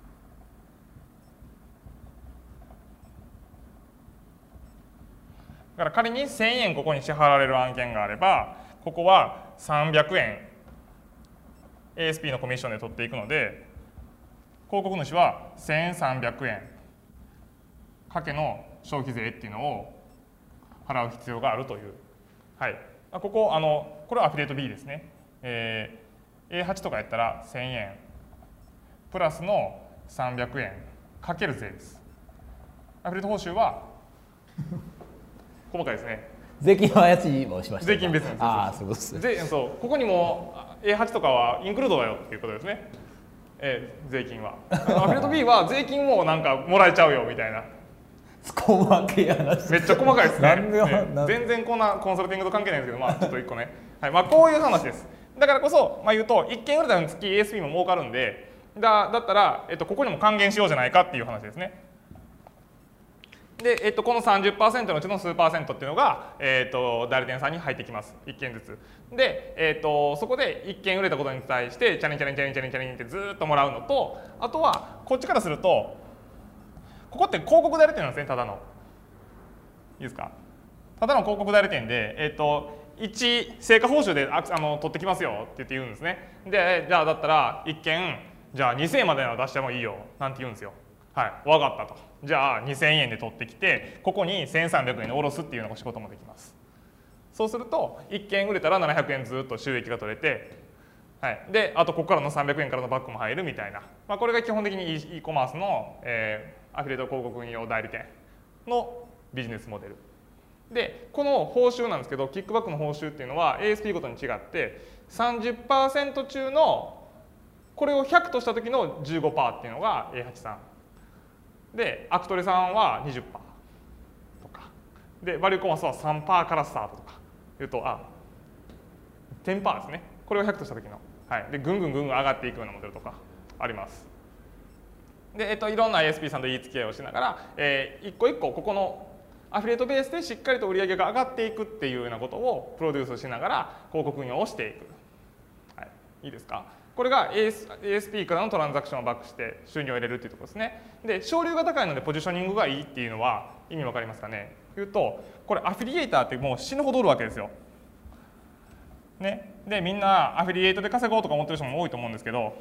だから仮にせんえんここに支払われる案件があれば、ここはさんびゃくえん エーエスピー のコミッションで取っていくので、広告主はせんさんびゃくえんかけの消費税っていうのを払う必要があるという。はい、ここあのこれはアフィリエイト B ですね。えー、エーはち とかやったらせんえんプラスのさんびゃくえんかける税です。アフィリエイト報酬は細かいですね。 税金のやつもしました。 税金別に。 ああ、そうですね。そうここにも エーはち とかはインクルードだよっていうことですね。えー、税金は。アフィリエイト B は税金もなんかもらえちゃうよみたいな。 細かい話。 めっちゃ細かいですね。ね全然こんなコンサルティングと関係ないんですけど、まあちょっと一個ね。はい、まあこういう話です。だからこそ、まあ、言うといっけん売れたのにつき エーエスピー も儲かるんで、だだったら、えっと、ここにも還元しようじゃないかっていう話ですね。で、えっと、この さんじゅっパーセント のうちの数パーセントっていうのが、えっと、代理店さんに入ってきます。いっけんずつ。で、えっと、そこでいっけん売れたことに対してチャリンチャリンチャリンチャリンチャリンってずっともらうのと、あとはこっちからするとここって広告代理店なんですね、ただの。いいですか。ただの広告代理店で、えっと、いち成果報酬でああの取ってきますよって言って言うんですね。で、じゃあだったらいっけんじゃあにせんえんまでの出してもいいよなんて言うんですよ。はい、分かったと。じゃあにせんえんで取ってきて、ここにせんさんびゃくえんで下ろすっていうのを仕事もできます。そうするといっけん売れたらななひゃくえんずっと収益が取れて、はい、であとここからのさんびゃくえんからのバックも入るみたいな、まあ、これが基本的に e コマースの、えー、アフィリエイト広告運用代理店のビジネスモデルで、この報酬なんですけど、キックバックの報酬っていうのは エーエスピー ごとに違って さんじゅっパーセント 中のこれをひゃくとした時の じゅうごパーセント っていうのが エーはち さんで、アクトレさんは にじゅっパーセント とかで、バリューコマースは さんパーセント からスタートとかいうと、あ じゅっパーセント ですね。これをひゃくとした時の、はい、でぐんぐんぐんぐん上がっていくようなモデルとかあります。で、えっと、いろんな エーエスピー さんと言い付け合いをしながら、えー、一個一個ここのアフィリエイトベースでしっかりと売り上げが上がっていくっていうようなことをプロデュースしながら広告運用をしていく。はい、いいですか。これが エーエスピー からのトランザクションをバックして収入を入れるっていうところですね。で、省流が高いのでポジショニングがいいっていうのは意味わかりますかね。言うと、これアフィリエイターってもう死ぬほどおるわけですよ。ね、でみんなアフィリエイトで稼ごうとか思ってる人も多いと思うんですけど、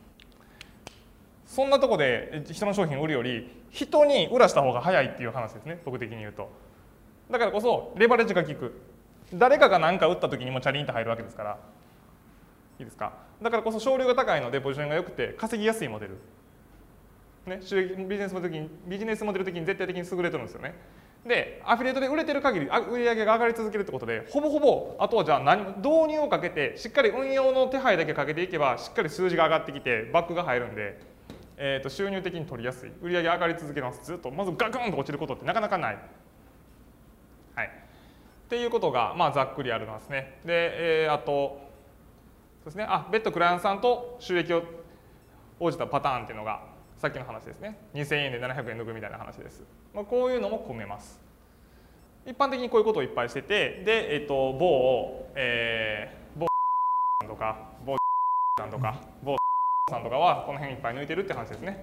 そんなとこで人の商品を売るより人に売らした方が早いっていう話ですね、僕的に言うと。だからこそレバレッジが効く。誰かが何か売った時にもチャリンと入るわけですから。いいですか。だからこそ省流が高いのでポジションが良くて稼ぎやすいモデル、ね、収益ビジネスモデル的にビジネスモデル的に絶対的に優れてるんですよね。でアフィリエイトで売れてる限り売り上げが上がり続けるってことで、ほぼほぼあとはじゃあ何導入をかけてしっかり運用の手配だけかけていけばしっかり数字が上がってきてバックが入るんで、えー、と収入的に取りやすい、売り上げ上がり続けます。ずっとまずガクンと落ちることってなかなかない。はい、っていうことがまあざっくりありますね。で、えー、あとそうですね、あ別途クライアントさんと収益を応じたパターンっていうのがさっきの話ですね。にせんえんでななひゃくえん抜くみたいな話です。まあ、こういうのも組めます。一般的にこういうことをいっぱいしてて、で、えっと、某、えー、某さんとか、某さんとか、某さんとかはこの辺いっぱい抜いてるって話ですね。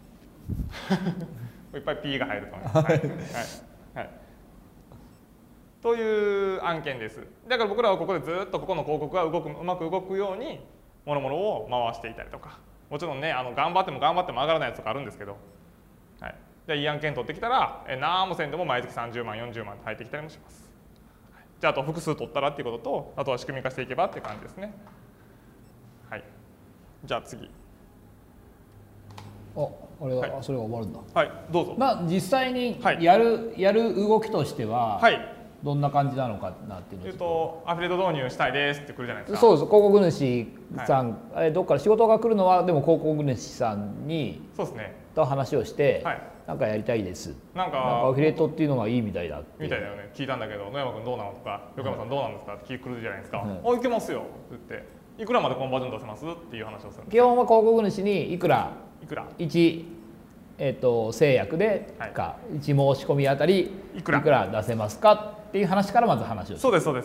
いっぱい P が入ると思います。はいはいはい、という案件です。だから僕らはここでずっとここの広告が動くうまく動くようにもろもろを回していたりとか、もちろんねあの頑張っても頑張っても上がらないやつとかあるんですけど、はい、じゃあいい案件取ってきたらえ何もせんでも毎月さんじゅうまんよんじゅうまんって入ってきたりもします。はい、じゃああと複数取ったらっていうことと、あとは仕組み化していけばっていう感じですね。はい、じゃあ次。 あ、あれは、はい、それが終わるんだ。 はい、どうぞ。 まあ実際にやる、はい、やる動きとしては、はい、どんな感じなのかなっていうのを。 えっとアフィリエイト導入したいですってくるじゃないですか。 そうです。広告主さん、はい、どっから仕事が来るのはでも広告主さんにそうですね。 と話をして、はい、なんかやりたいです。なんかアフィリエイトっていうのがいいみたいだって。 みたいだよね。聞いたんだけど野山君どうなのとか横山さんどうなんですかって聞くるじゃないですか。うん、あいけますよって言って。いくらまでコンバージョン出せますっていう話をする。 基本は広告主にいくらいくらいち、えー、と制約でか、はい、いち申し込みあたりいくら出せますかっていう話からまず話をする。 そうですそうです。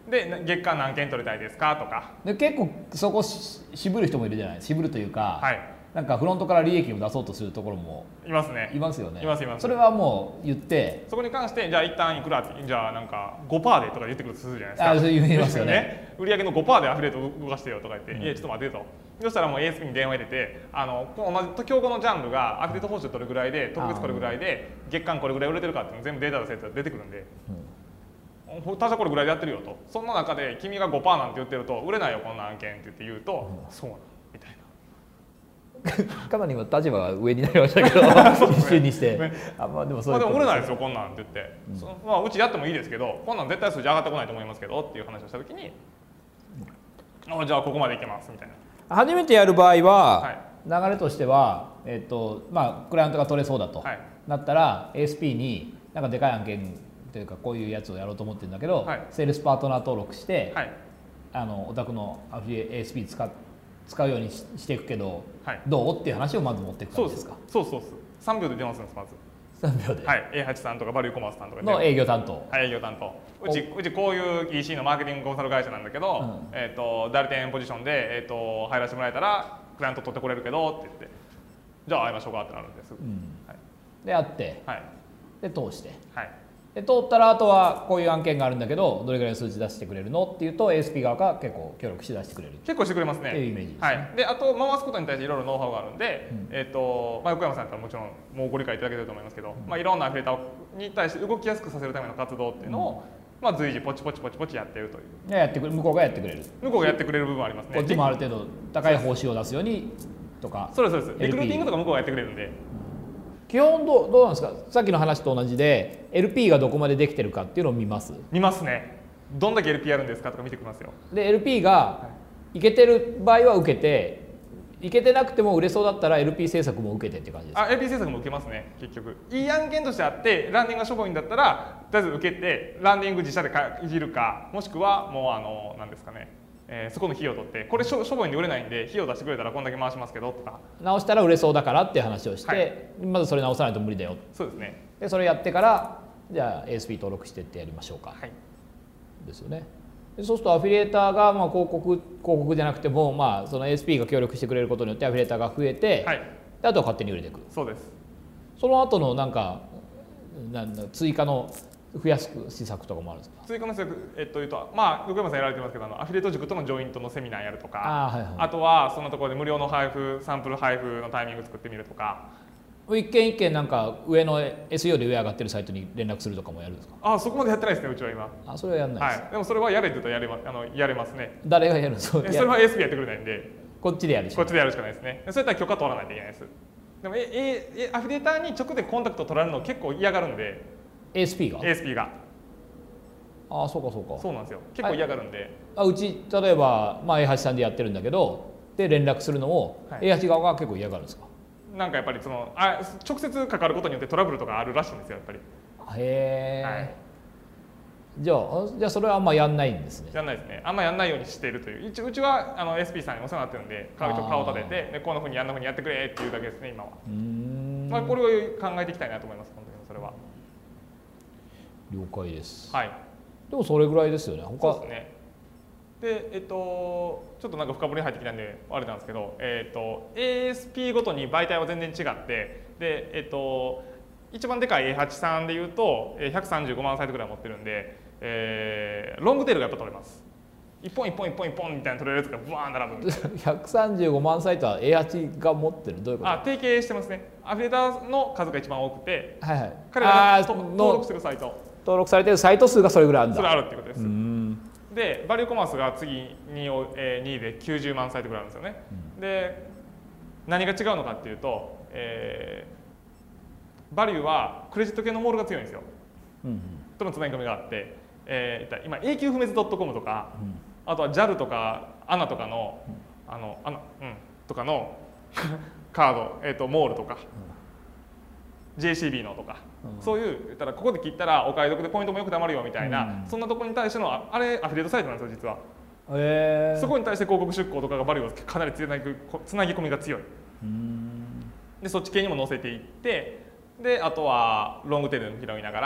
で月間何件取りたいですかとかで結構そこし渋る人もいるじゃない渋るというか、 はい、 なんかフロントから利益を出そうとするところもいますねいますよね。 いますいます。 それはもう言ってそこに関してじゃあ一旦いくらってじゃあなんか ごパーセント でとか言ってくるとするじゃないですか。 あそう言いますよね売上の ごパーセント でアフィリエイト動かしてよとか言って、うん、いやちょっと待てと。そしたらもう エーエスピー に電話入れてあの同じ競合のジャンルがアフィリエイト報酬どれぐらいで特別これぐらいで月間これぐらい売れてるかっていうの全部データ出せて出てくるんで、うん、他社これぐらいでやってるよと。そんな中で君が ごパーセント なんて言ってると売れないよこんな案件って言って言うと、うん、そうなのみたいな。 かなり今立場が上になりましたけど一瞬にして、ね、あまあでもそういうことです、 まあ、でも売れないですよこんなんって言って、うんそまあ、うちやってもいいですけどこんなん絶対数字上がってこないと思いますけどっていう話をした時に、うん、あじゃあここまでいけますみたいな。 初めてやる場合は、はい、流れとしては、えーとまあ、クライアントが取れそうだと、はい、なったら エーエスピー になんかでかい案件というかこういうやつをやろうと思ってるんだけど、はい、セールスパートナー登録して、はい、あのお宅のアフィリエ エーエスピー 使って使うように し, していくけど、はい、どうっていう話をまず持っていく感じですか。 そうそうそうさんびょうで電話するんですまずさんびょうで、 はい、エーはち さんとかバリューコマースさんとかの営業担当、 はい、営業担当うちうちこういう イーシー のマーケティングコンサル会社なんだけど、うん、えー、と代理店ポジションで、えー、と入らせてもらえたらクライアント取ってこれるけどって言ってじゃあ会いましょうかってなるんです、うんはい、で会って、はい、で通して、 はい、 で通ったらあとはこういう案件があるんだけどどれぐらいの数値出してくれるのっていうと エーエスピー 側が結構協力して出してくれる結構してくれますねっていうイメージですね、 はい、であと回すことに対していろいろノウハウがあるんで、うんえーとまあ、横山さんだったらもちろんもうご理解いただけてると思いますけど、うんまあ、いろんなアフィリエイターに対して動きやすくさせるための活動っていうのを、うんまあ、随時ポチポチポチポチやってるというやってく向こうがやってくれる向こうがやってくれる部分ありますねこっちもある程度高い報酬を出すようにとかそうですそうですリクルーティングとか向こうがやってくれるんで、うん基本どう、どうなんですかさっきの話と同じで エルピー がどこまでできてるかっていうのを見ます見ますねどんだけ エルピー やるんですかとか見てきますよで エルピー がいけてる場合は受けていけてなくても売れそうだったら エルピー 政策も受けてって感じですか。 あ エルピー 政策も受けますね結局いい案件としてあってランディングがしょぼいんだったらとりあえず受けてランディング自社でいじるかもしくはもうあの何ですかねえー、そこの費用を取ってこれしょぼいんで売れないんで費用出してくれたらこんだけ回しますけどとか直したら売れそうだからっていう話をして、はい、まずそれ直さないと無理だよそうですねでそれやってからじゃあ エーエスピー 登録してってやりましょうか、はい、ですよねでそうするとアフィリエーターがまあ広告広告じゃなくてもまあその エーエスピー が協力してくれることによってアフィリエーターが増えて、はい、であとは勝手に売れていくそうですその後のなんかなんだ追加の増やす施策とかもあるんですか追加の施策、えっというとまあ横山さんやられてますけどあのアフィリエイト塾とのジョイントのセミナーやるとか あ,、はいはい、あとはそのところで無料の配布サンプル配布のタイミング作ってみるとか一件一件なんか上の エスイーオー で上上がってるサイトに連絡するとかもやるんですかあそこまでやってないですねうちは今あそれはやんないです、 はい、でもそれはやれって言うとやれ、ま、あのやれますね誰がやるのそれは エーエスピー やってくれないんでこっちでやるしこっちでやるしかないですねそういったら許可取らないといけないですでもええアフィリエイターに直でコンタクト取られるの結構嫌がるんでエーエスピー がエーエスピー がああそうかそうかそうなんですよ結構嫌がるんで、 はい、あうち例えば、まあ、エーはち さんでやってるんだけどで連絡するのを、はい、エーはち 側が結構嫌がるんですかなんかやっぱりそのあ直接関わることによってトラブルとかあるらしいんですよやっぱりへえ、 はい、 じゃあじゃあそれはあんまやんないんですねやんないですねあんまやんないようにしているといううちはあの エスピー さんにお世話になってるんで顔を立ててでこんなふうにやんなふうにやってくれっていうだけですね今はうん、まあ、これを考えていきたいなと思います本当にそれは了解です、 はい、 でもそれぐらいですよね他そうですねでえっとちょっとなんか深掘りに入ってきたんであれなんですけど、えっと、エーエスピー ごとに媒体は全然違ってで、えっと、一番でかい エーはち さんでいうとひゃくさんじゅうごまんサイトぐらい持ってるんで、えー、ロングテールがやっぱ取れます一本一本一本一本みたいな取れるやつがブワーン並ぶんでひゃくさんじゅうごまんサイトは エーはち が持ってるどういうことあ提携してますねアフィリエイターの数が一番多くて、 はいはい、 彼らが登録してるサイト登録されてるサイト数がそれぐらいあるんだそれあるっていうことですでバリューコマースが次 に, を、えー、にいできゅうじゅうまんサイトぐらいあるんですよね、うん、で何が違うのかっていうと、えー、バリューはクレジット系のモールが強いんですよ、うんうん、とのつなぎ込みがあって、えー、今永久不滅 .com とか、うん、あとは ジャル とか エーエヌエー とかの、うん、あの、アナ、うん、とかのカード、えー、とモールとか、うん、ジェーシービー のとか、うん、そういう言ったらここで切ったらお買い得でポイントもよく貯まるよみたいな、うん、そんなところに対してのあれアフィリエイトサイトなんですよ実は、えー、そこに対して広告出稿とかがバリューはかなりつなぎつなぎ込みが強い、うん、でそっち系にも載せていってであとはロングテールの拾いながら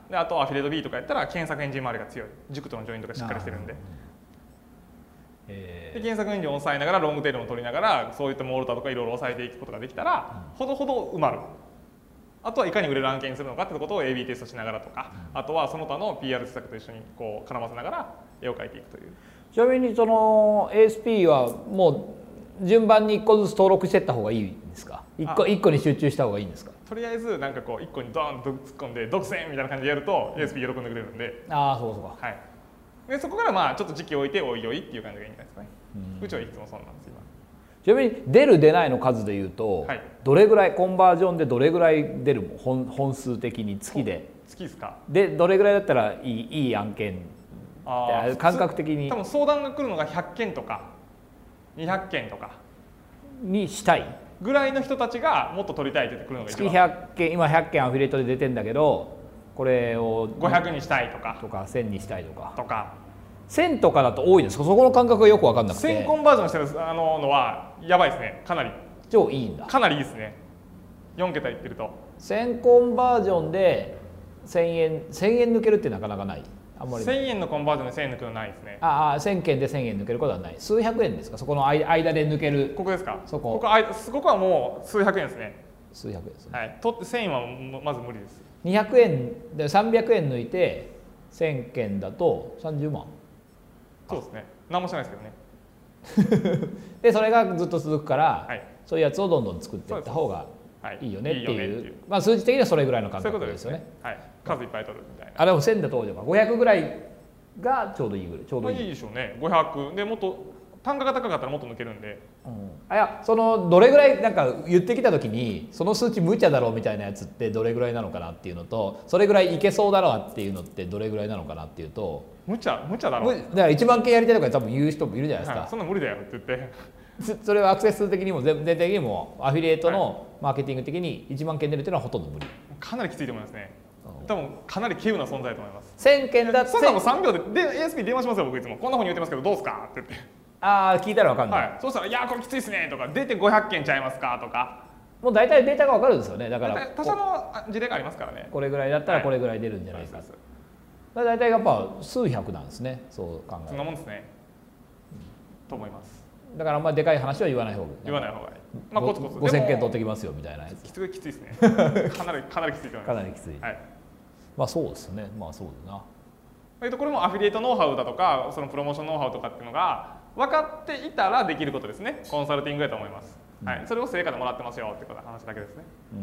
であとはアフィリエイト B とかやったら検索エンジン周りが強い、塾とのジョイントがしっかりしてるんで。で検索エンジンを抑えながらロングテールも取りながらそういったモルターとかいろいろ抑えていくことができたら、うん、ほどほど埋まる。あとはいかに売れる案件にするのかってことを エービー テストしながらとか、うん、あとはその他の ピーアール 施策と一緒にこう絡ませながら絵を描いていくという。 ちなみにその エーエスピー はもう順番にいっこずつ登録していった方がいいんですか。いっこいっこに集中した方がいいんですか。 とりあえずなんかこういっこにドーンと突っ込んで独占みたいな感じでやると エーエスピー 喜んでくれるんで。 ああそうかそうか。 はい。でそこからまあちょっと時期を置いておいおいっていう感じがいいんじゃないですかね。うちはいつもそうなんです今。 ちなみに出る出ないの数でいうと、はい、どれぐらいコンバージョンでどれぐらい出るも 本, 本数的に月で月ですか。 でどれぐらいだったらいいいい案件って感覚的に多分相談が来るのがひゃっけんとかにひゃっけんとかにしたいぐらいの人たちがもっと取りたいって言ってくるのが一番。 月ひゃっけん今ひゃっけんアフィリエイトで出てんだけどこれをごひゃくにしたいとかとかせんにしたいとかとかせんとかだと多いんですか。そこの感覚がよく分かんなくて。 せんコンバージョンしてるあののはやばいですね。かなり超いいんだ。 かなりいいですね。よんけたいってるとせんコンバージョンでせんえんせんえん抜けるってなかなかない。あんまりせんえんのコンバージョンでせんえん抜けるのないですね。 ああせんけんでせんえん抜けることはない。数百円ですか。そこの間で抜ける。 ここですか。 そこここあここはもう数百円ですね。 数百円ですね。 はい。取ってせんえんはまず無理です。 にひゃくえんでさんびゃくえん抜いてせんけんだとさんじゅうまん。 そうですね。何もしないですけどね。 でそれがずっと続くから、はい、そういうやつをどんどん作っていった方がいいよねっていう、まあ数字的にはそれぐらいの感覚ですよね。 はい。数いっぱい取るみたいな。 あでもせんだとごひゃくぐらいがちょうどいいぐらい。ちょうどいい。 いいでしょうね。ごひゃくでもっと単価が高かったらもっと抜けるんで。 うん、あいやそのどれぐらいなんか言ってきた時にその数値無茶だろうみたいなやつってどれぐらいなのかなっていうのとそれぐらいいけそうだろうっていうのってどれぐらいなのかなっていうと無茶無茶だろう。 だからいちまんけんやりたいとか多分言う人もいるじゃないですか。 はい、そんな無理だよって言って。 それはアクセス数的にも全体的にもアフィリエイトのマーケティング的にいちまんけん出るっていうのはほとんど無理。 かなりきついと思いますね。多分かなり稀有な存在だと思います。 せんけんだってそんなもさんびょうでで エーエスピー 電話しますよ僕いつも。こんなふうに言ってますけどどうですかって言って。 ああ聞いたら分かんない。 はい。そうしたらいやこれきついですねとか出てごひゃっけんちゃいますかとか。 もう大体データが分かるんですよね。だから他社の事例がありますからね。 これぐらいだったらこれぐらい出るんじゃないか。はい、大体やっぱ数百なんですね。そう考えると。 そんなもんですね。うん、と思います。 だからあんまりでかい話は言わない方がいい。 言わない方がいい。まあコツコツ。 ごせんけん取ってきますよみたいなやつ。 きついきついですね。かなりかなりきついと思います。 かなりきつい。はい。まあそうですね。まあそうだな。 えっとこれもアフィリエイトノウハウだとかそのプロモーションノウハウとかっていうのが分かっていたらできることですね。コンサルティングだと思います。うん、はい。それを成果でもらってますよっていう話だけですね。 うん。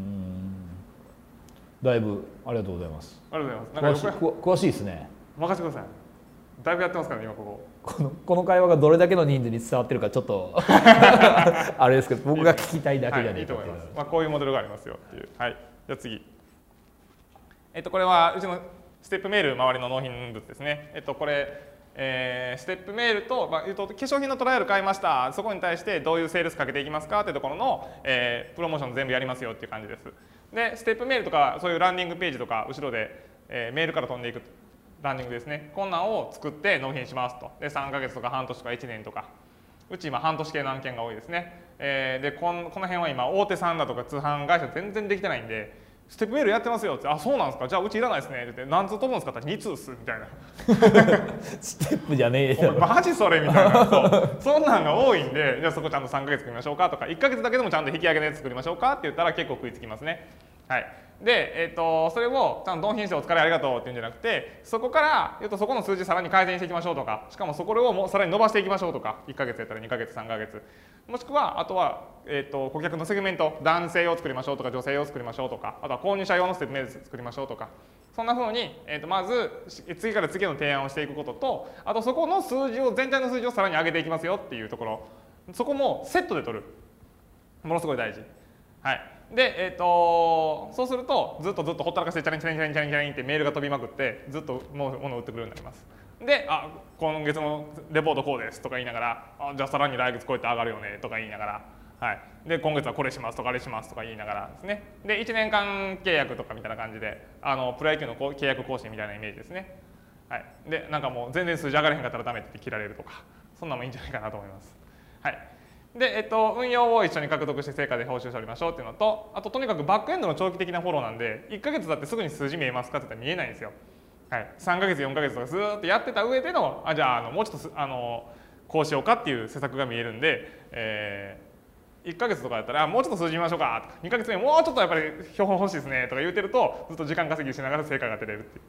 だいぶありがとうございます。 ありがとうございます。 なんか詳しいですね。 任せてください。だいぶやってますからね今ここ。 このこの会話がどれだけの人数に伝わってるかちょっとあれですけど僕が聞きたいだけじゃないかと思います。まあこういうモデルがありますよっていう。はい。じゃあ次。えっとこれはうちのステップメール周りの納品物ですね。えっとこれ、えー、ステップメールと、まあ、言うと化粧品のトライアル買いました。そこに対してどういうセールスかけていきますかっていうところの、えー、プロモーション全部やりますよっていう感じです。でステップメールとかそういうランディングページとか後ろで、えー、メールから飛んでいくランディングですね。こんなんを作って納品しますと。でさんかげつとか半年とかいちねんとか。うち今半年系の案件が多いですね。えー、でこんこの辺は今大手さんだとか通販会社全然できてないんでステップメールやってますよって「あそうなんですかじゃあうちいらないですね」って言って「何通飛ぶんですか?」って言ったらに通っすみたいなステップじゃねえよマジそれみたいなそうそんなんが多いんでじゃあそこちゃんとさんかげつ組みましょうかとかいっかげつだけでもちゃんと引き上げのやつ作りましょうかって言ったら結構食いつきますね。はいで、えー、とそれをちゃんと納品してお疲れありがとうっていうんじゃなくてそこから、えー、とそこの数字さらに改善していきましょうとかしかもそこをもうさらに伸ばしていきましょうとかいっかげつやったらにかげつさんかげつもしくはあとは、えー、と顧客のセグメント男性を作りましょうとか女性を作りましょうとかあとは購入者用のステップメール作りましょうとかそんなふうに、えー、とまず次から次への提案をしていくこととあとそこの数字を全体の数字をさらに上げていきますよっていうところそこもセットで取るものすごい大事。はいで、えー、とそうするとずっとずっとほったらかしてチャリンチャリンチャリンチャリンチャリンってメールが飛びまくってずっとものを売ってくるようになります。で、あ今月のレポートこうですとか言いながらあじゃあさらに来月こうやって上がるよねとか言いながら、はい、で今月はこれしますとかあれしますとか言いながらですねでいちねんかん契約とかみたいな感じであのプロ野球の契約更新みたいなイメージですね。はい、でなんかもう全然数字上がれへんかったらダメって切られるとかそんなのもいいんじゃないかなと思います。はいで、えっと、運用を一緒に獲得して成果で報酬しておりましょうっていうのと、あととにかくバックエンドの長期的なフォローなんで、いっかげつだってすぐに数字見えますかって言ったら見えないんですよ。はい、さんかげつよんかげつとかずーっとやってた上でのあじゃあ、あのもうちょっとあのこうしようかっていう施策が見えるんで、えー、いっかげつとかやったらもうちょっと数字見ましょうかとかにかげつめもうちょっとやっぱり標本欲しいですねとか言うてるとずっと時間稼ぎしながら成果が出れるっていう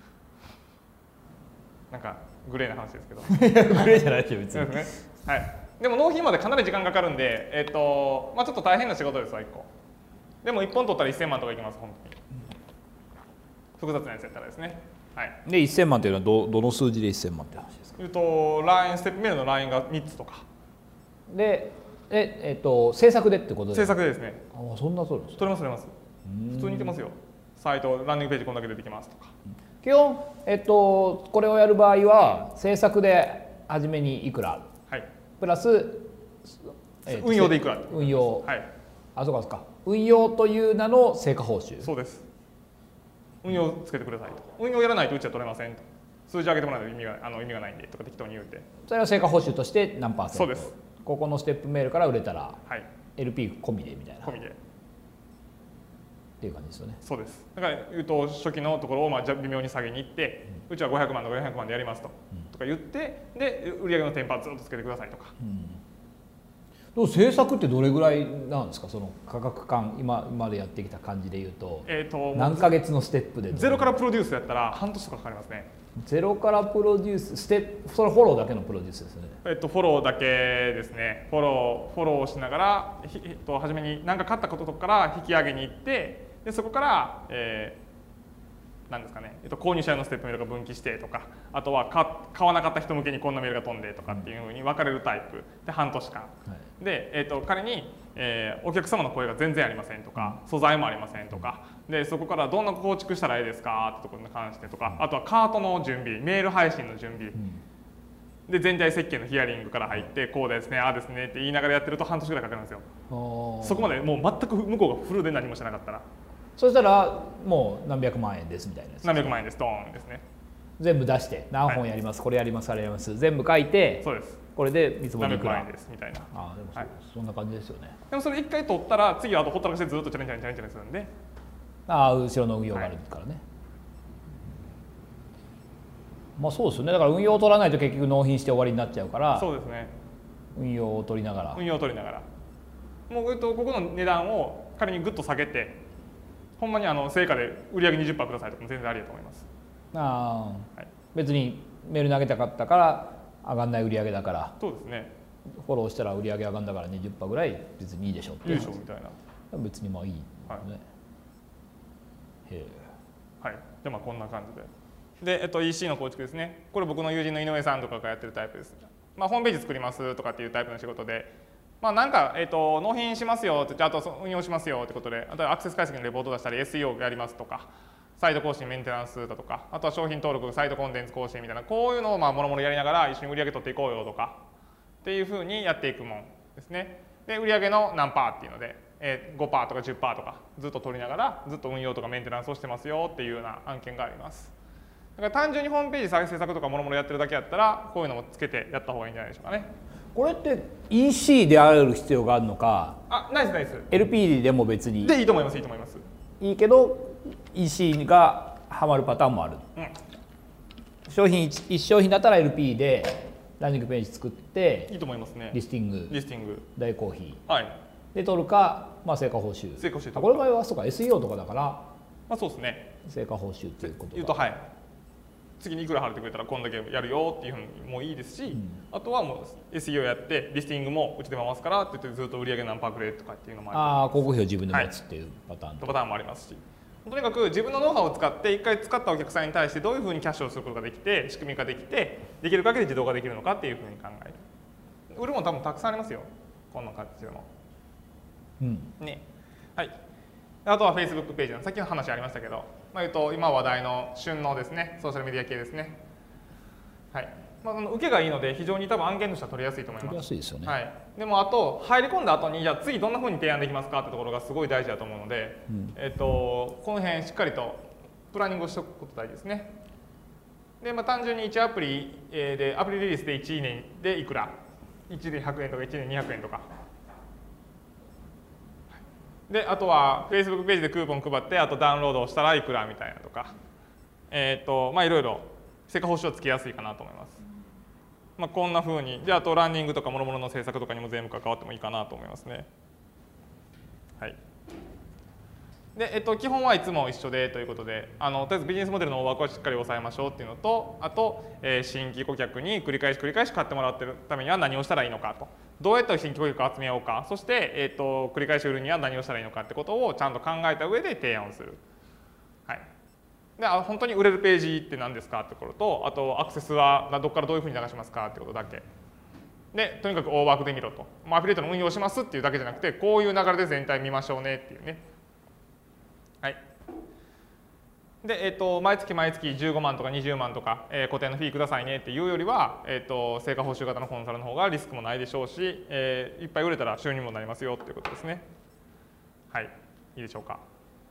なんかグレーな話ですけどグレーじゃないですよ別にそうですね、はい、でも納品までかなり時間かかるんで、えーとまあ、ちょっと大変な仕事ですわいっこでもいっぽん取ったらせんまんとかいきます本当に複雑なやつやったらですね。はい、 でせんまんというのは ど, どの数字でせんまんって話ですか。 いうとラインステップメールのラインがみっつとかでえ、えっと、制作でってことですか。 制作でですね。 あそんなそうです取れます取れます普通にいけますよ。サイトランディングページこんだけ出てきますとか基本、えっと、これをやる場合は制作で初めにいくら、はい、プラス、 えー、運用でいくら運用、 はい、 あそうかそうか運用という名の成果報酬。 そうです。運用つけてくださいと。運用やらないとうちは取れませんと。数字上げてもらうと意味があの意味がないんでとか適当に言うて。 それは成果報酬として何パーセント。 そうです。 ここのステップメールから売れたら、 はい、 エルピー 込みでみたいな。 込みで。 っていう感じですよね。 そうです。だから言うと初期のところをまあ微妙に下げに行って、うん、うちはごひゃくまんとかよんひゃくまんでやりますと、うん、とか言ってで売上のテンパーずっとつけてくださいとか。 うん、制作ってどれぐらいなんですかその価格感今までやってきた感じでいうと、えー、と何ヶ月のステップでゼロからプロデュースやったら半年とかかかりますね。 ゼロからプロデュースステップそれフォローだけのプロデュースですね。 えっとフォローだけですね。フォローフォローしながらひ、えっと、初めに何か買ったことから引き上げに行ってでそこから、えー、なんですかね、えっと、購入者のステップメールが分岐してとかあとは買わなかった人向けにこんなメールが飛んでとかっていうふうに分かれるタイプで半年間、はい、で、えっと、仮に、えー、お客様の声が全然ありませんとか素材もありませんとかでそこからどんな構築したらいいですかってところに関してとかあとはカートの準備メール配信の準備、うんで全体設計のヒアリングから入ってこうですねああですねって言いながらやってると半年ぐらいかかるんですよ。そこまでもう全く向こうがフルで何もしなかったらそしたらもう何百万円ですみたいなやつ何百万円ですドーンですね。 全部出して何本やります、はい、これやりますあれやります全部書いてそうですこれで見積もりいくら何百万円ですみたいな。 あでも そ,、はい、そんな感じですよね。 でもそれ一回取ったら次はあとほったらかしてずっとチャレンジチャレンジチャレンジするんでああ後ろの運用があるからね、はいまあそうですよね。だから運用を取らないと結局納品して終わりになっちゃうからそうですね運用を取りながら運用を取りながらもうここの値段を仮にグッと下げてほんまにあの成果で売上 にじゅっパーセント くださいとかも全然ありだと思います。 ああ、はい、別にメール投げたかったから上がんない売上だからそうですねフォローしたら売上上がんだから にじゅっパーセント ぐらい別にいいでしょっていいでしょみたいな別にまあいい、ねはい、 へえはいでまあこんな感じでで、えっと、イーシー の構築ですね。これ僕の友人の井上さんとかがやってるタイプです。まあ、ホームページ作りますとかっていうタイプの仕事で、まあ、なんか、えっと、納品しますよってあと運用しますよってことであとはアクセス解析のレポート出したり エスイーオー やりますとかサイト更新メンテナンスだとかあとは商品登録サイトコンテンツ更新みたいなこういうのをまあもろもろやりながら一緒に売り上げ取っていこうよとかっていうふうにやっていくもんですね。で売り上げの何パーっていうので、えー、ごパーセント とか じゅっパーセント とかずっと取りながらずっと運用とかメンテナンスをしてますよっていうような案件があります。だから単純にホームページ制作とかもろもろやってるだけやったらこういうのもつけてやった方がいいんじゃないでしょうかね。 これって イーシー である必要があるのかあないですないですエルピー でも別にでいいと思いますいいと思いますいいけど イーシー がはまるパターンもある、うん、商品 1, いち商品だったら エルピー でランディングページ作っていいと思いますね。 リスティングリスティング大コーヒー、はい、 で取るか、まあ、成果報酬成果報酬これの場合はそうか エスイーオー とかだから、 まあ、そうですね成果報酬っていうこと言うとはい次にいくら払ってくれたらこんだけやるよっていうふうにもいいですし、うん、あとはもう エスイーオー やってリスティングもうちで回すからって言ってずっと売り上げ何パーくれとかっていうのもあります。 ああ広告費を自分で持つっていうパターン、はい、 パターンもありますしとにかく自分のノウハウを使って一回使ったお客さんに対してどういうふうにキャッシュをすることができて仕組み化できてできる限り自動化できるのかっていうふうに考える売るも多分たくさんありますよこんな感じでも、 うんねはい、あとは Facebook ページのさっきの話ありましたけどまあ、言うと今話題の旬のですねソーシャルメディア系ですね、はいまあ、その受けがいいので非常に多分案件としては取りやすいと思います。 取りやすいですよね、 はい、でもあと入り込んだ後にじゃあ次どんなふうに提案できますかってところがすごい大事だと思うので、うんえー、とこの辺しっかりとプランニングをしておくこと大事ですね。で、まあ、単純にいちアプリでアプリリリースでいちいねんでいくらいちでひゃくえんとかいちでにひゃくえんとかで、あとは Facebook ページでクーポン配ってあとダウンロードをしたらいくらみたいなとか、えっとまあいろいろ成果報酬はつけやすいかなと思います。まあ、こんなふうにで、あとランニングとか諸々の制作とかにも全部関わってもいいかなと思いますね。はい。で、えっと、基本はいつも一緒でということで、あのとりあえずビジネスモデルの大枠をしっかり押さえましょうっていうのと、あと、えー、新規顧客に繰り返し繰り返し買ってもらってるためには何をしたらいいのかと、どうやって新規顧客を集めようか、そして、えー、と繰り返し売るには何をしたらいいのかってことをちゃんと考えた上で提案をする。はい。で、あ本当に売れるページって何ですかってところと、あとアクセスはどこからどういうふうに流しますかってことだけ。で、とにかく大枠で見ろと。まあ、アフィリエイトの運用しますっていうだけじゃなくて、こういう流れで全体見ましょうねっていうね。はい。で、えー、と毎月毎月じゅうごまんとかにじゅうまんとか、えー、固定のフィーくださいねっていうよりは、えー、と成果報酬型のコンサルの方がリスクもないでしょうし、えー、いっぱい売れたら収入もなりますよっていうことですね。はい、いいでしょうか。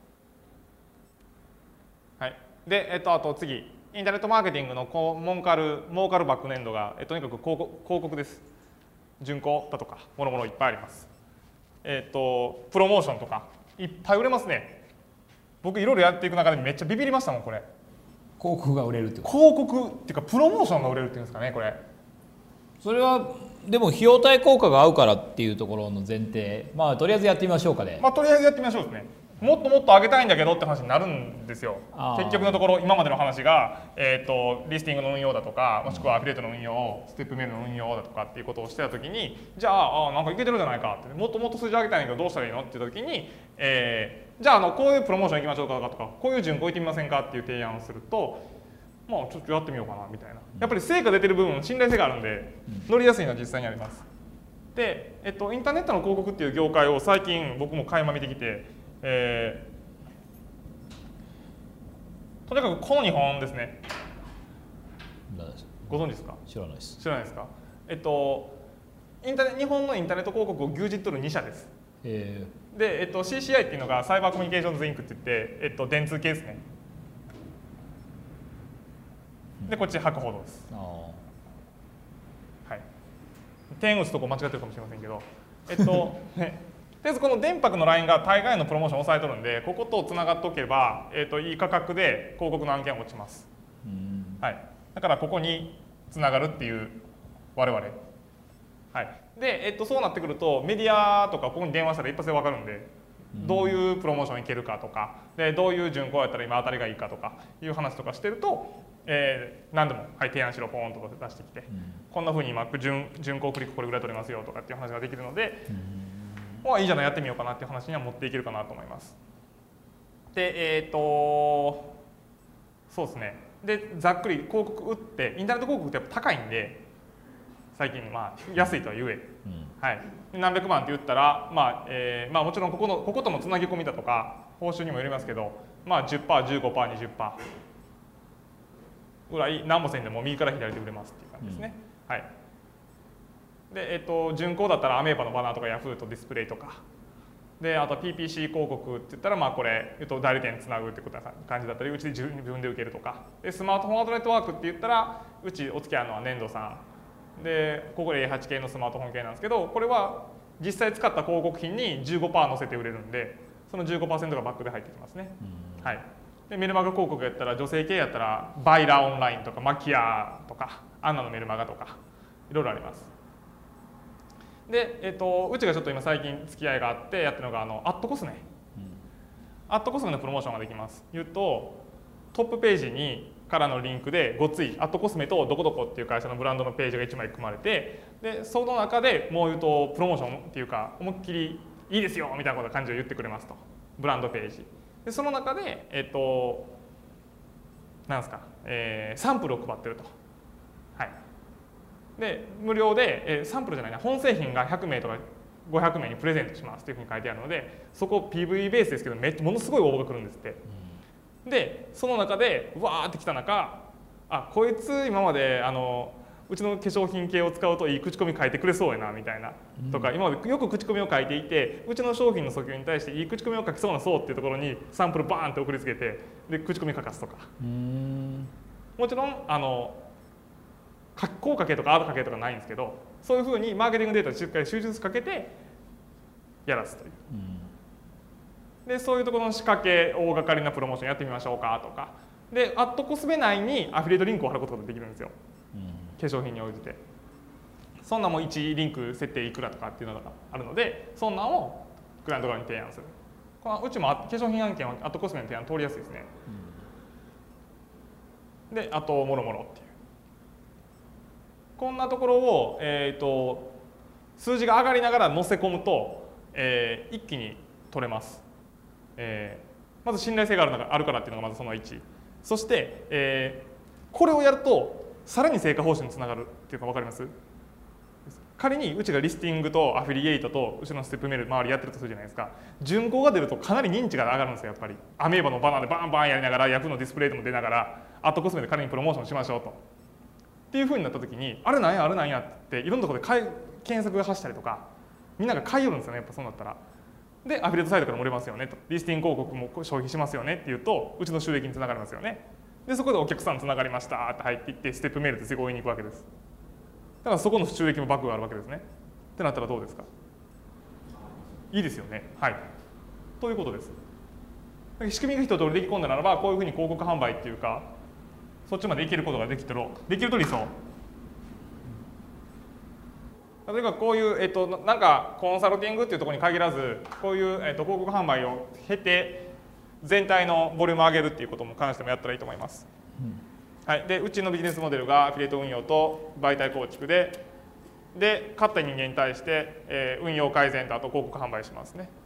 はい。で、えっ、ー、とあと次、インターネットマーケティングのこう儲かる儲かるバックエンドが、えー、とにかく広告広告です。順行だとかもろもろいっぱいあります。えっ、ー、とプロモーションとかいっぱい売れますね。僕いろいろやっていく中でめっちゃビビりましたもんこれ。 広告が売れるってこと？ 広告っていうかプロモーションが売れるっていうんですかねこれ。 それはでも費用対効果が合うからっていうところの前提、まあとりあえずやってみましょうかね。 まあとりあえずやってみましょうですね。もっともっと上げたいんだけどって話になるんですよ。結局のところ今までの話が、えー、とリスティングの運用だとかもしくはアフィリエイトの運用ステップメールの運用だとかっていうことをしてた時にじゃああなんかいけてるじゃないかってもっともっと数字上げたいんだけどどうしたらいいのって言った時に、えー、じゃああのこういうプロモーションいきましょうかとかこういう順行いってみませんかっていう提案をするとまあちょっとやってみようかなみたいなやっぱり成果出てる部分信頼性があるんで乗りやすいのは実際にあります。で、えっと、インターネットの広告っていう業界を最近僕も垣間見てきて、えーとにかくこのにほんですね。ご存知ですか？ 知らないです。 知らないですか？えっとインターネ日本のインターネット広告を牛耳っとるにしゃです。 えー、で、えっと、シーシーアイ っていうのがサイバーコミュニケーションズインクって言って、えっと、電通系ですね。でこっち博報堂です。はい。点打つとこ間違ってるかもしれませんけど、えっとね。とりあえずこの電波のラインが大概のプロモーションを抑えとるんでこことつながっておけば、えー、といい価格で広告の案件が落ちます、はい、だからここにつながるっていう我々、はい、で、えー、とそうなってくるとメディアとかここに電話したら一発で分かるんでどういうプロモーションいけるかとかでどういう順行やったら今当たりがいいかとかいう話とかしてると、えー、何でも、はい、提案しろポーンと出してきて、こんなふうに今順順行クリックこれぐらい取れますよとかっていう話ができるので、まあいいじゃないやってみようかなっていう話には持っていけるかなと思います。でえっ、ー、とそうですね。でざっくり広告打ってインターネット広告ってやっぱ高いんで最近まあ安いとは言え、うん、はい、何百万って言ったらまあ、えー、まあもちろんここのこことのつなぎ込みだとか報酬にもよりますけどまあ じゅっパーセント、じゅうごパーセント、にじゅっパーセント ぐらい何もせんでも右から左で売れますっていう感じですね。うん、はい。で、えっと、順行だったらアメーバのバナーとかヤフーとディスプレイとかであと ピーピーシー 広告って言ったらまあこれ、えっと、代理店つなぐってことな感じだったりうちで自分で受けるとかでスマートフォンアウトネットワークって言ったらうちお付き合いのは粘土さんでここで エーはち 系のスマートフォン系なんですけどこれは実際使った広告品に じゅうごパーセント 乗せて売れるんでその じゅうごパーセント がバックで入ってきますね。はい、でメルマガ広告やったら女性系やったらバイラーオンラインとかマキアとかアンナのメルマガとかいろいろあります。で、えっと、うちがちょっと今最近付き合いがあってやってるのがあのアットコスメ、うん、アットコスメのプロモーションができます。言うとトップページにからのリンクでごっついアットコスメとどこどこっていう会社のブランドのページがいちまい組まれてでその中でもう言うとプロモーションっていうか思いっきりいいですよみたいな感じを言ってくれますとブランドページでその中でえっとなんですか、えー、サンプルを配ってると。はいで無料で、えー、サンプルじゃないな本製品がひゃくめいとかごひゃくめいにプレゼントしますというふうに書いてあるのでそこ ピーブイ ベースですけどめっちゃものすごい応募が来るんですって。うん、でその中でわーって来た中あこいつ今まであのうちの化粧品系を使うといい口コミ書いてくれそうやなみたいな、うん、とか今までよく口コミを書いていてうちの商品の訴求に対していい口コミを書きそうなそうっていうところにサンプルバーンって送りつけてで口コミ書かすとか。うんもちろんあの効果系とかアートかけとかないんですけどそういうふうにマーケティングデータをしっかり集中かけてやらすという、うん、でそういうところの仕掛け大掛かりなプロモーションやってみましょうかとかでアットコスメ内にアフィリエイトリンクを貼ることができるんですよ、うん、化粧品に応じてそんなもいちリンク設定いくらとかっていうのがあるのでそんなんをクライアント側に提案するこのうちも化粧品案件はアットコスメの提案通りやすいですね、うん、であともろもろっていうこんなところを、えー、と数字が上がりながら載せ込むと、えー、一気に取れます、えー、まず信頼性があるのがあるからっていうのがまずそのいちそして、えー、これをやるとさらに成果報酬につながるっていうか分かります？仮にうちがリスティングとアフィリエイトと後ろのステップメール周りやってるとするじゃないですか順項が出るとかなり認知が上がるんですよやっぱりアメーバのバナーでバンバンやりながらヤフーのディスプレイでも出ながらアットコスメで仮にプロモーションしましょうとっていうふうになった時にあれなんやあれなんやっていろんなところで検索が走ったりとかみんなが買い寄るんですよねやっぱそうなったらでアフィリエイトサイトから漏れますよねとリスティング広告も消費しますよねっていうとうちの収益につながりますよねでそこでお客さんつながりましたって入っていってステップメールで強引に行くわけですだからそこの収益もバックがあるわけですねってなったらどうですかいいですよねはいということです仕組みが一通りでき込んだならばこういうふうに広告販売っていうかそっちまでいけることができたらできると理想例えばこういう、えっと、なんかコンサルティングっていうところに限らずこういう、えっと、広告販売を経て全体のボリュームを上げるっていうことも関してもやったらいいと思います、うんはい、でうちのビジネスモデルがアフィリエイト運用と媒体構築でで買った人間に対して、えー、運用改善とあと広告販売しますね、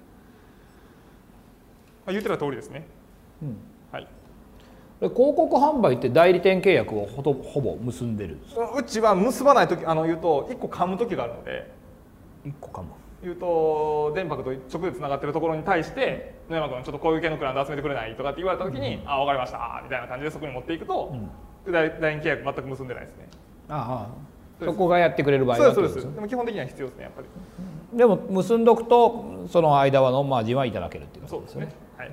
まあ、言ってた通りですね、うんはい、 広告販売って代理店契約をほとほぼ結んでるうちは結ばない時あの言うといっこ噛む時があるのでいっこ噛む言うと電波と直でつながってるところに対して野山君ちょっとこういう系のクライアント集めてくれないとかって言われた時に、うん、あ分かりましたみたいな感じでそこに持っていくと、うん、代理契約全く結んでないですねああそこがやってくれる場合はそうですそうですでも基本的には必要ですねやっぱりでも結んどくとその間のマージンはいただけるっていうことですね。そうですねはい、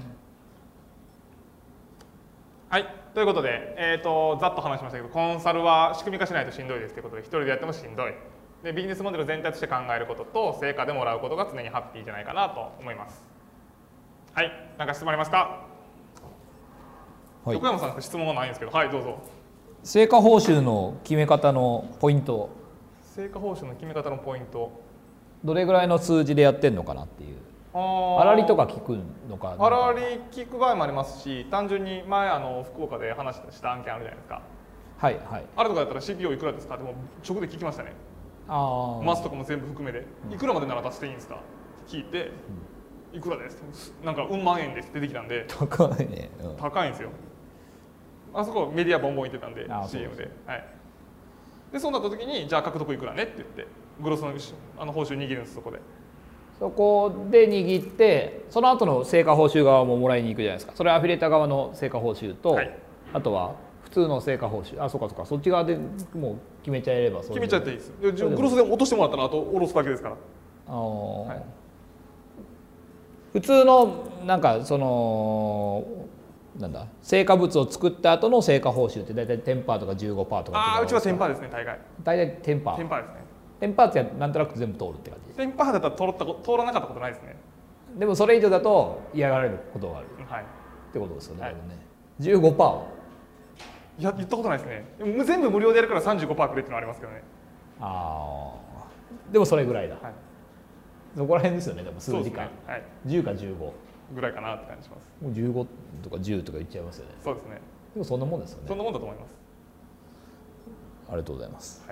はい、ということで、えーと、ざっと話しましたけどコンサルは仕組み化しないとしんどいですということで一人でやってもしんどいでビジネスモデル全体として考えることと成果でもらうことが常にハッピーじゃないかなと思います。はい、何か質問ありますか？はい、横山さん質問はないんですけど、はいどうぞ。 成果報酬の決め方のポイント。 成果報酬の決め方のポイント。 どれぐらいの数字でやってんのかなっていう。あらりとか聞くのか。 あらり聞く場合もありますし、単純に前あの福岡で話した案件あるじゃないですか。 はいはい。 あれとかだったら シーピーオー いくらですかってもう直で聞きましたね。あマスとかも全部含めで、いくらまでなら出していいんですかって聞いて、うん、いくらですなんかうん万円ですって出てきたんで高いね、 うん、高いんですよ。あそこメディアボンボン言ってたんで シーエム で、はい、でそうなった時にじゃあ獲得いくらねって言ってグロスのあの報酬握るんですそこで。 そこで握ってその後の成果報酬側ももらいに行くじゃないですか。それはアフィリエイター側の成果報酬と、はい、あとは普通の成果報酬あそうかそうかそっち側でもう決めちゃえればそれ決めちゃっていいです。でグロスで落としてもらったらあと下ろすだけですから。あ、はい、 普通のなんかそのなんだ成果物を作った後の成果報酬って大体 じゅっパーセント とか じゅうごパーセント とか。 ああうちは じゅっパーセント ですね大概。 大体 じゅっパーセント。 じゅっパーセント ですね。 じゅっパーセントってなんとなく全部通るって感じ。 じゅっパーセント だったら通った通らなかったことないですね。 でもそれ以上だと嫌がられることがある。はい。ってことですよね。はい、じゅうごパーセント。 いや言ったことないですね。でも全部無料でやるから さんじゅうごパーセント くれっていうのはありますけどね。 ああ。でもそれぐらいだ。はい。そこら辺ですよね。でも数時間。ねはい、じゅうかじゅうご。ぐらいかなって感じします。 もうじゅうごとかじゅうとか言っちゃいますよね。 そうですね。 でもそんなもんですよね。 そんなもんだと思います。 ありがとうございます。はい。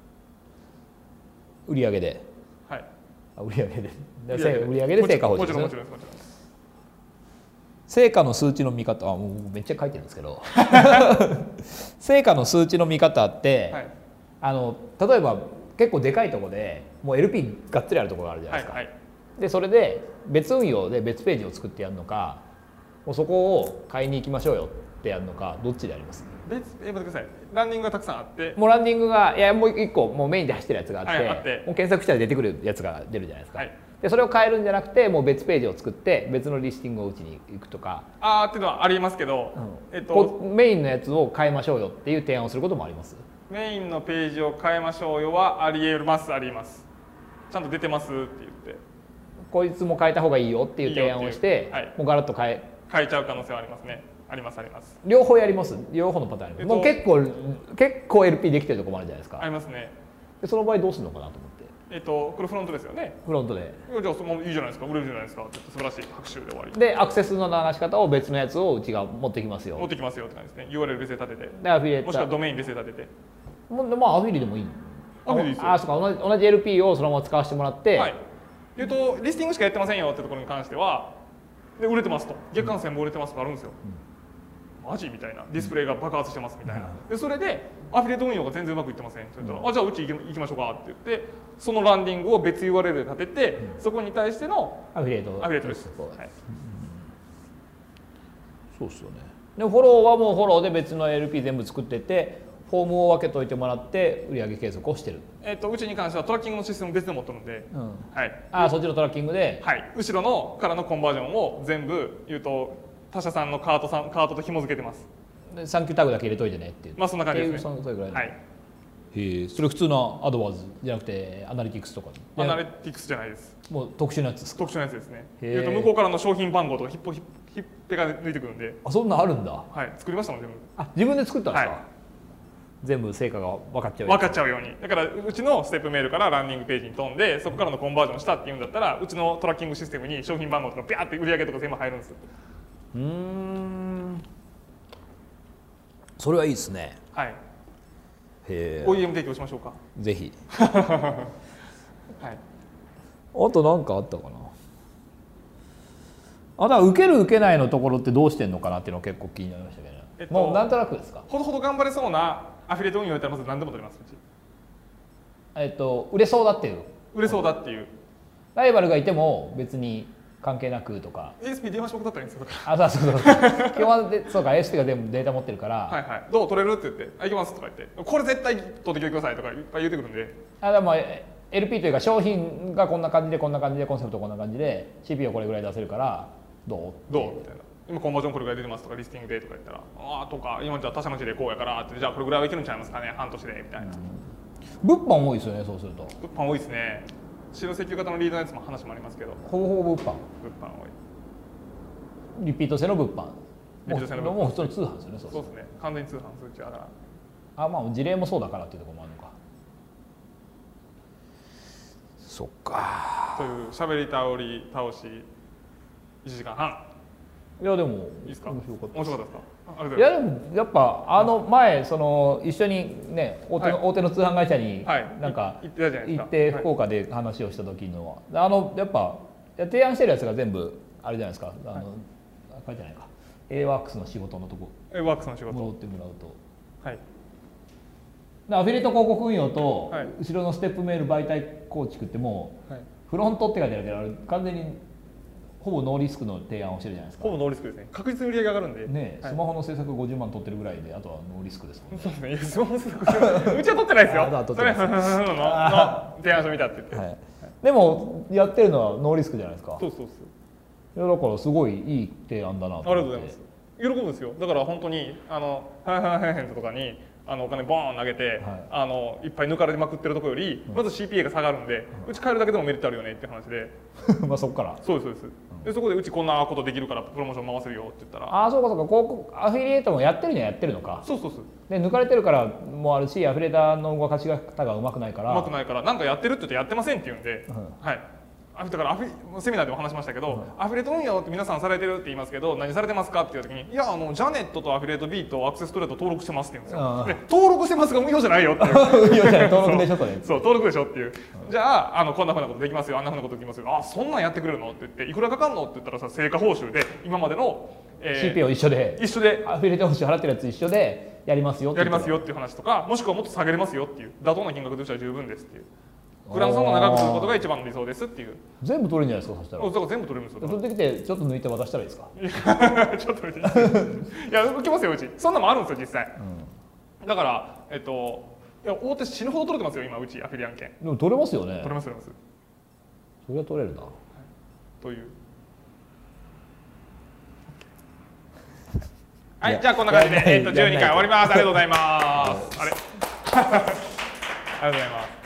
売上で。はい。あ売上で。売上で成果報酬ですね。もちろんもちろんもちろん。成果の数値の見方はもうめっちゃ書いてるんですけど成果の数値の見方って、はい、あの例えば結構でかいところでもう エルピー がっつりあるところがあるじゃないですか。はいはい、でそれで別運用で別ページを作ってやるのかもうそこを買いに行きましょうよってやるのかどっちであります？ 別え待ってください。ランニングがたくさんあってもうランニングがいやもう一個もうメインで走ってるやつがあって、はい、あってもう検索したら出てくるやつが出るじゃないですか。はいでそれを変えるんじゃなくてもう別ページを作って別のリスティングを打ちに行くとかあーっていうのはありますけど、 うんえっと、メインのやつを変えましょうよっていう提案をすることもあります。 メインのページを変えましょうよはありえますありえます。ちゃんと出てますって言って、 こいつも変えた方がいいよっていう提案をして、はい、もうガラッと変え変えちゃう可能性はありますね。ありますあります。 両方やります。両方のパターンあります。えっと、もう結構結構 エルピー できてるところもあるじゃないですか。 ありますね。 でその場合どうするのかなと思って。 えっとこれフロントですよね。 フロントで。 じゃあそのいいじゃないですか。売れるじゃないですか。素晴らしい拍手で終わり。 でアクセスの流し方を別のやつをうちが持ってきますよ。 持ってきますよって感じですね。ユーアールエル 別で立てて。 でアフィリエイト。 もしくはドメイン別で立てて。 もうまあアフィリでもいい。 アフィリですよ。 ああそうか同じ同じ エルピー をそのまま使わせてもらって。はい。 えっとリスティングしかやってませんよってところに関しては、で売れてますと。月間線も売れてますとかあるんですよ。うん、マジみたいな。ディスプレイが爆発してますみたいな。でそれでアフィリエイト運用が全然うまくいってませんって言ったら、うん、あじゃあうち行きましょうかって言ってそのランディングを別 ユーアールエル で立てて、うん、そこに対してのアフィリエイトアフィリエイトです。はい、うん、 そうですよね。でフォローはもうフォローで別の エルピー 全部作っててフォームを分けといてもらって売上継続をしてる。 えっとうちに関してはトラッキングのシステム別で持ってるので、うん、はい。 ああそっちのトラッキングで、 はい。後ろのからのコンバージョンを全部言うと他社さんのカートさんカートと紐付けてます。 でサンキュータグだけ入れといてねっていう。 まあそんな感じですね。 そのそれぐらい。 はい。 へえ、それ普通のアドワーズじゃなくてアナリティクスとか。 アナリティクスじゃないです。 もう特殊なやつですか。 特殊なやつですね。言うと向こうからの商品番号とかひっぽひっひっぺが抜いてくるんで。 あそんなあるんだ。 はい。作りましたもん全部。 あ自分で作ったんですか。 はい、 全部成果が分かっちゃう分かっちゃうように。だからうちのステップメールからランディングページに飛んでそこからのコンバージョンしたっていうんだったらうちのトラッキングシステムに商品番号とかビャーって売り上げとか全部入るんですよ。 うーんそれはいいですね。 はい。 へえ。 オーイーエム 提供しましょうか。 ぜひ。 はい。 あと何かあったかな。あとは受ける受けないのところってどうしてんのかなっていうの結構気になりましたけど、ね、えっと、もうなんとなくですか。 ほどほど頑張れそうなアフィリエイト運用やったらまず何でも取れますうち。 えっと売れそうだっていう。 売れそうだっていう。 ライバルがいても別に関係なくとか。 エーエスピー 電話し僕だったらいいんですよ。 あそうそうそう。基本はでそうか エーエスピー が全部データ持ってるから。 はいはい。どう取れるって言って「あ行きます」とか言って「これ絶対取ってきてください」とかいっぱい言ってくるんで。 あでも エルピー というか商品がこんな感じでこんな感じでコンセプトこんな感じで シーピーユー をこれぐらい出せるからどうどうみたいな。今コンバージョンこれぐらい出てますとかリスティングでとか言ったら「ああ」とか「今じゃあ他社の事例こうやから」って「じゃあこれぐらいはいけるんちゃいますかね半年で」みたいな。 物販多いですよねそうすると。 物販多いですね。白石油型のリードのやつも話もありますけどほぼほぼ物販。物販多い。リピート性の物販。 リピート性の物販。 もう普通の通販ですよね。 そうですね。完全に通販数値だから。 あまあ事例もそうだからっていうところもあるのか。そっか。 という喋り倒り倒しいちじかんはん。 いやでもいいですか。 面白かった。 面白かったですか。 いやでもやっぱあの前その一緒にね大手の、はい、大手の通販会社になんか行って福岡で話をした時のあのやっぱ提案してるやつが全部あれじゃないですか。あの、はい、書いてないか。エーワークスの仕事のとこ。 エーワークスの仕事。 戻ってもらうと。はい。 アフィリエイト広告運用と後ろのステップメール媒体構築ってもうフロントって書いてあるけどあれ完全にほぼノーリスクの提案をしてるじゃないですか。 ほぼノーリスクですね。確実に売り上げ上がるんで。 ね、はい、スマホの制作ごじゅうまん取ってるぐらいであとはノーリスクですもんね。 そうですね。スマホの制作うちは取ってないですよ。あそれの提案書見たって言って。はい、 でもやってるのはノーリスクじゃないですか。 そうそうそう。 いやだからすごいいい提案だなと思って。 ありがとうございます。喜ぶんですよ。だから本当にあのはいはいはいはいとかに。あのお金ボーン投げて、はい、あのいっぱい抜かれまくってるところより、うん、まず シーピーエー が下がるんで、うん、うち買えるだけでもメリットあるよねっていう話でまあそこからそうですそうです、うん、でそこでうちこんなことできるからプロモーション回せるよって言ったらああそうかそうか広告アフィリエイトもやってるにはやってるのかそうそうそうで抜かれてるからもあるしアフィリエーターの動かし方がうまくないからうまくないからなんかやってるって言ってやってませんって言うんで、うん、はいだからアフィセミナーでも話しましたけど、うん、アフィリエイト運用って皆さんされてるって言いますけど何されてますかっていう時にいやあのジャネットとアフィリエイト B とアクセストレート登録してますって言うんですよ。で登録してますが運用じゃないよっていう運用じゃない登録でしょそれそう登録でしょっていう、うん、じゃああのこんなふうなことできますよあんなふうなことできますよあそんなんやってくれるのって言っていくらかかんのって言ったらさ成果報酬で今までの、 えー、シーピーオー 一緒で一緒でアフィリエイト報酬払ってるやつ一緒でやりますよってやりますよっていう話とかもしくはもっと下げれますよっていう妥当な金額としては十分ですっていう。フランスも長くすることが一番の理想ですっていう。 全部取れるんじゃないですかそしたら。 だから全部取れるんですよ。 取ってきてちょっと抜いて渡したらいいですか。 ちょっと抜いて。いや浮きますようち。そんなのもあるんですよ実際。うん、だからえっといや大手死ぬほど取れてますよ今うちアフィリ案件。 でも取れますよね。 取れます取れます。 それは取れるな。はい、 という。はいじゃあこんな感じでえっとじゅうにかい終わります。ありがとうございます。あれ。 ありがとうございます。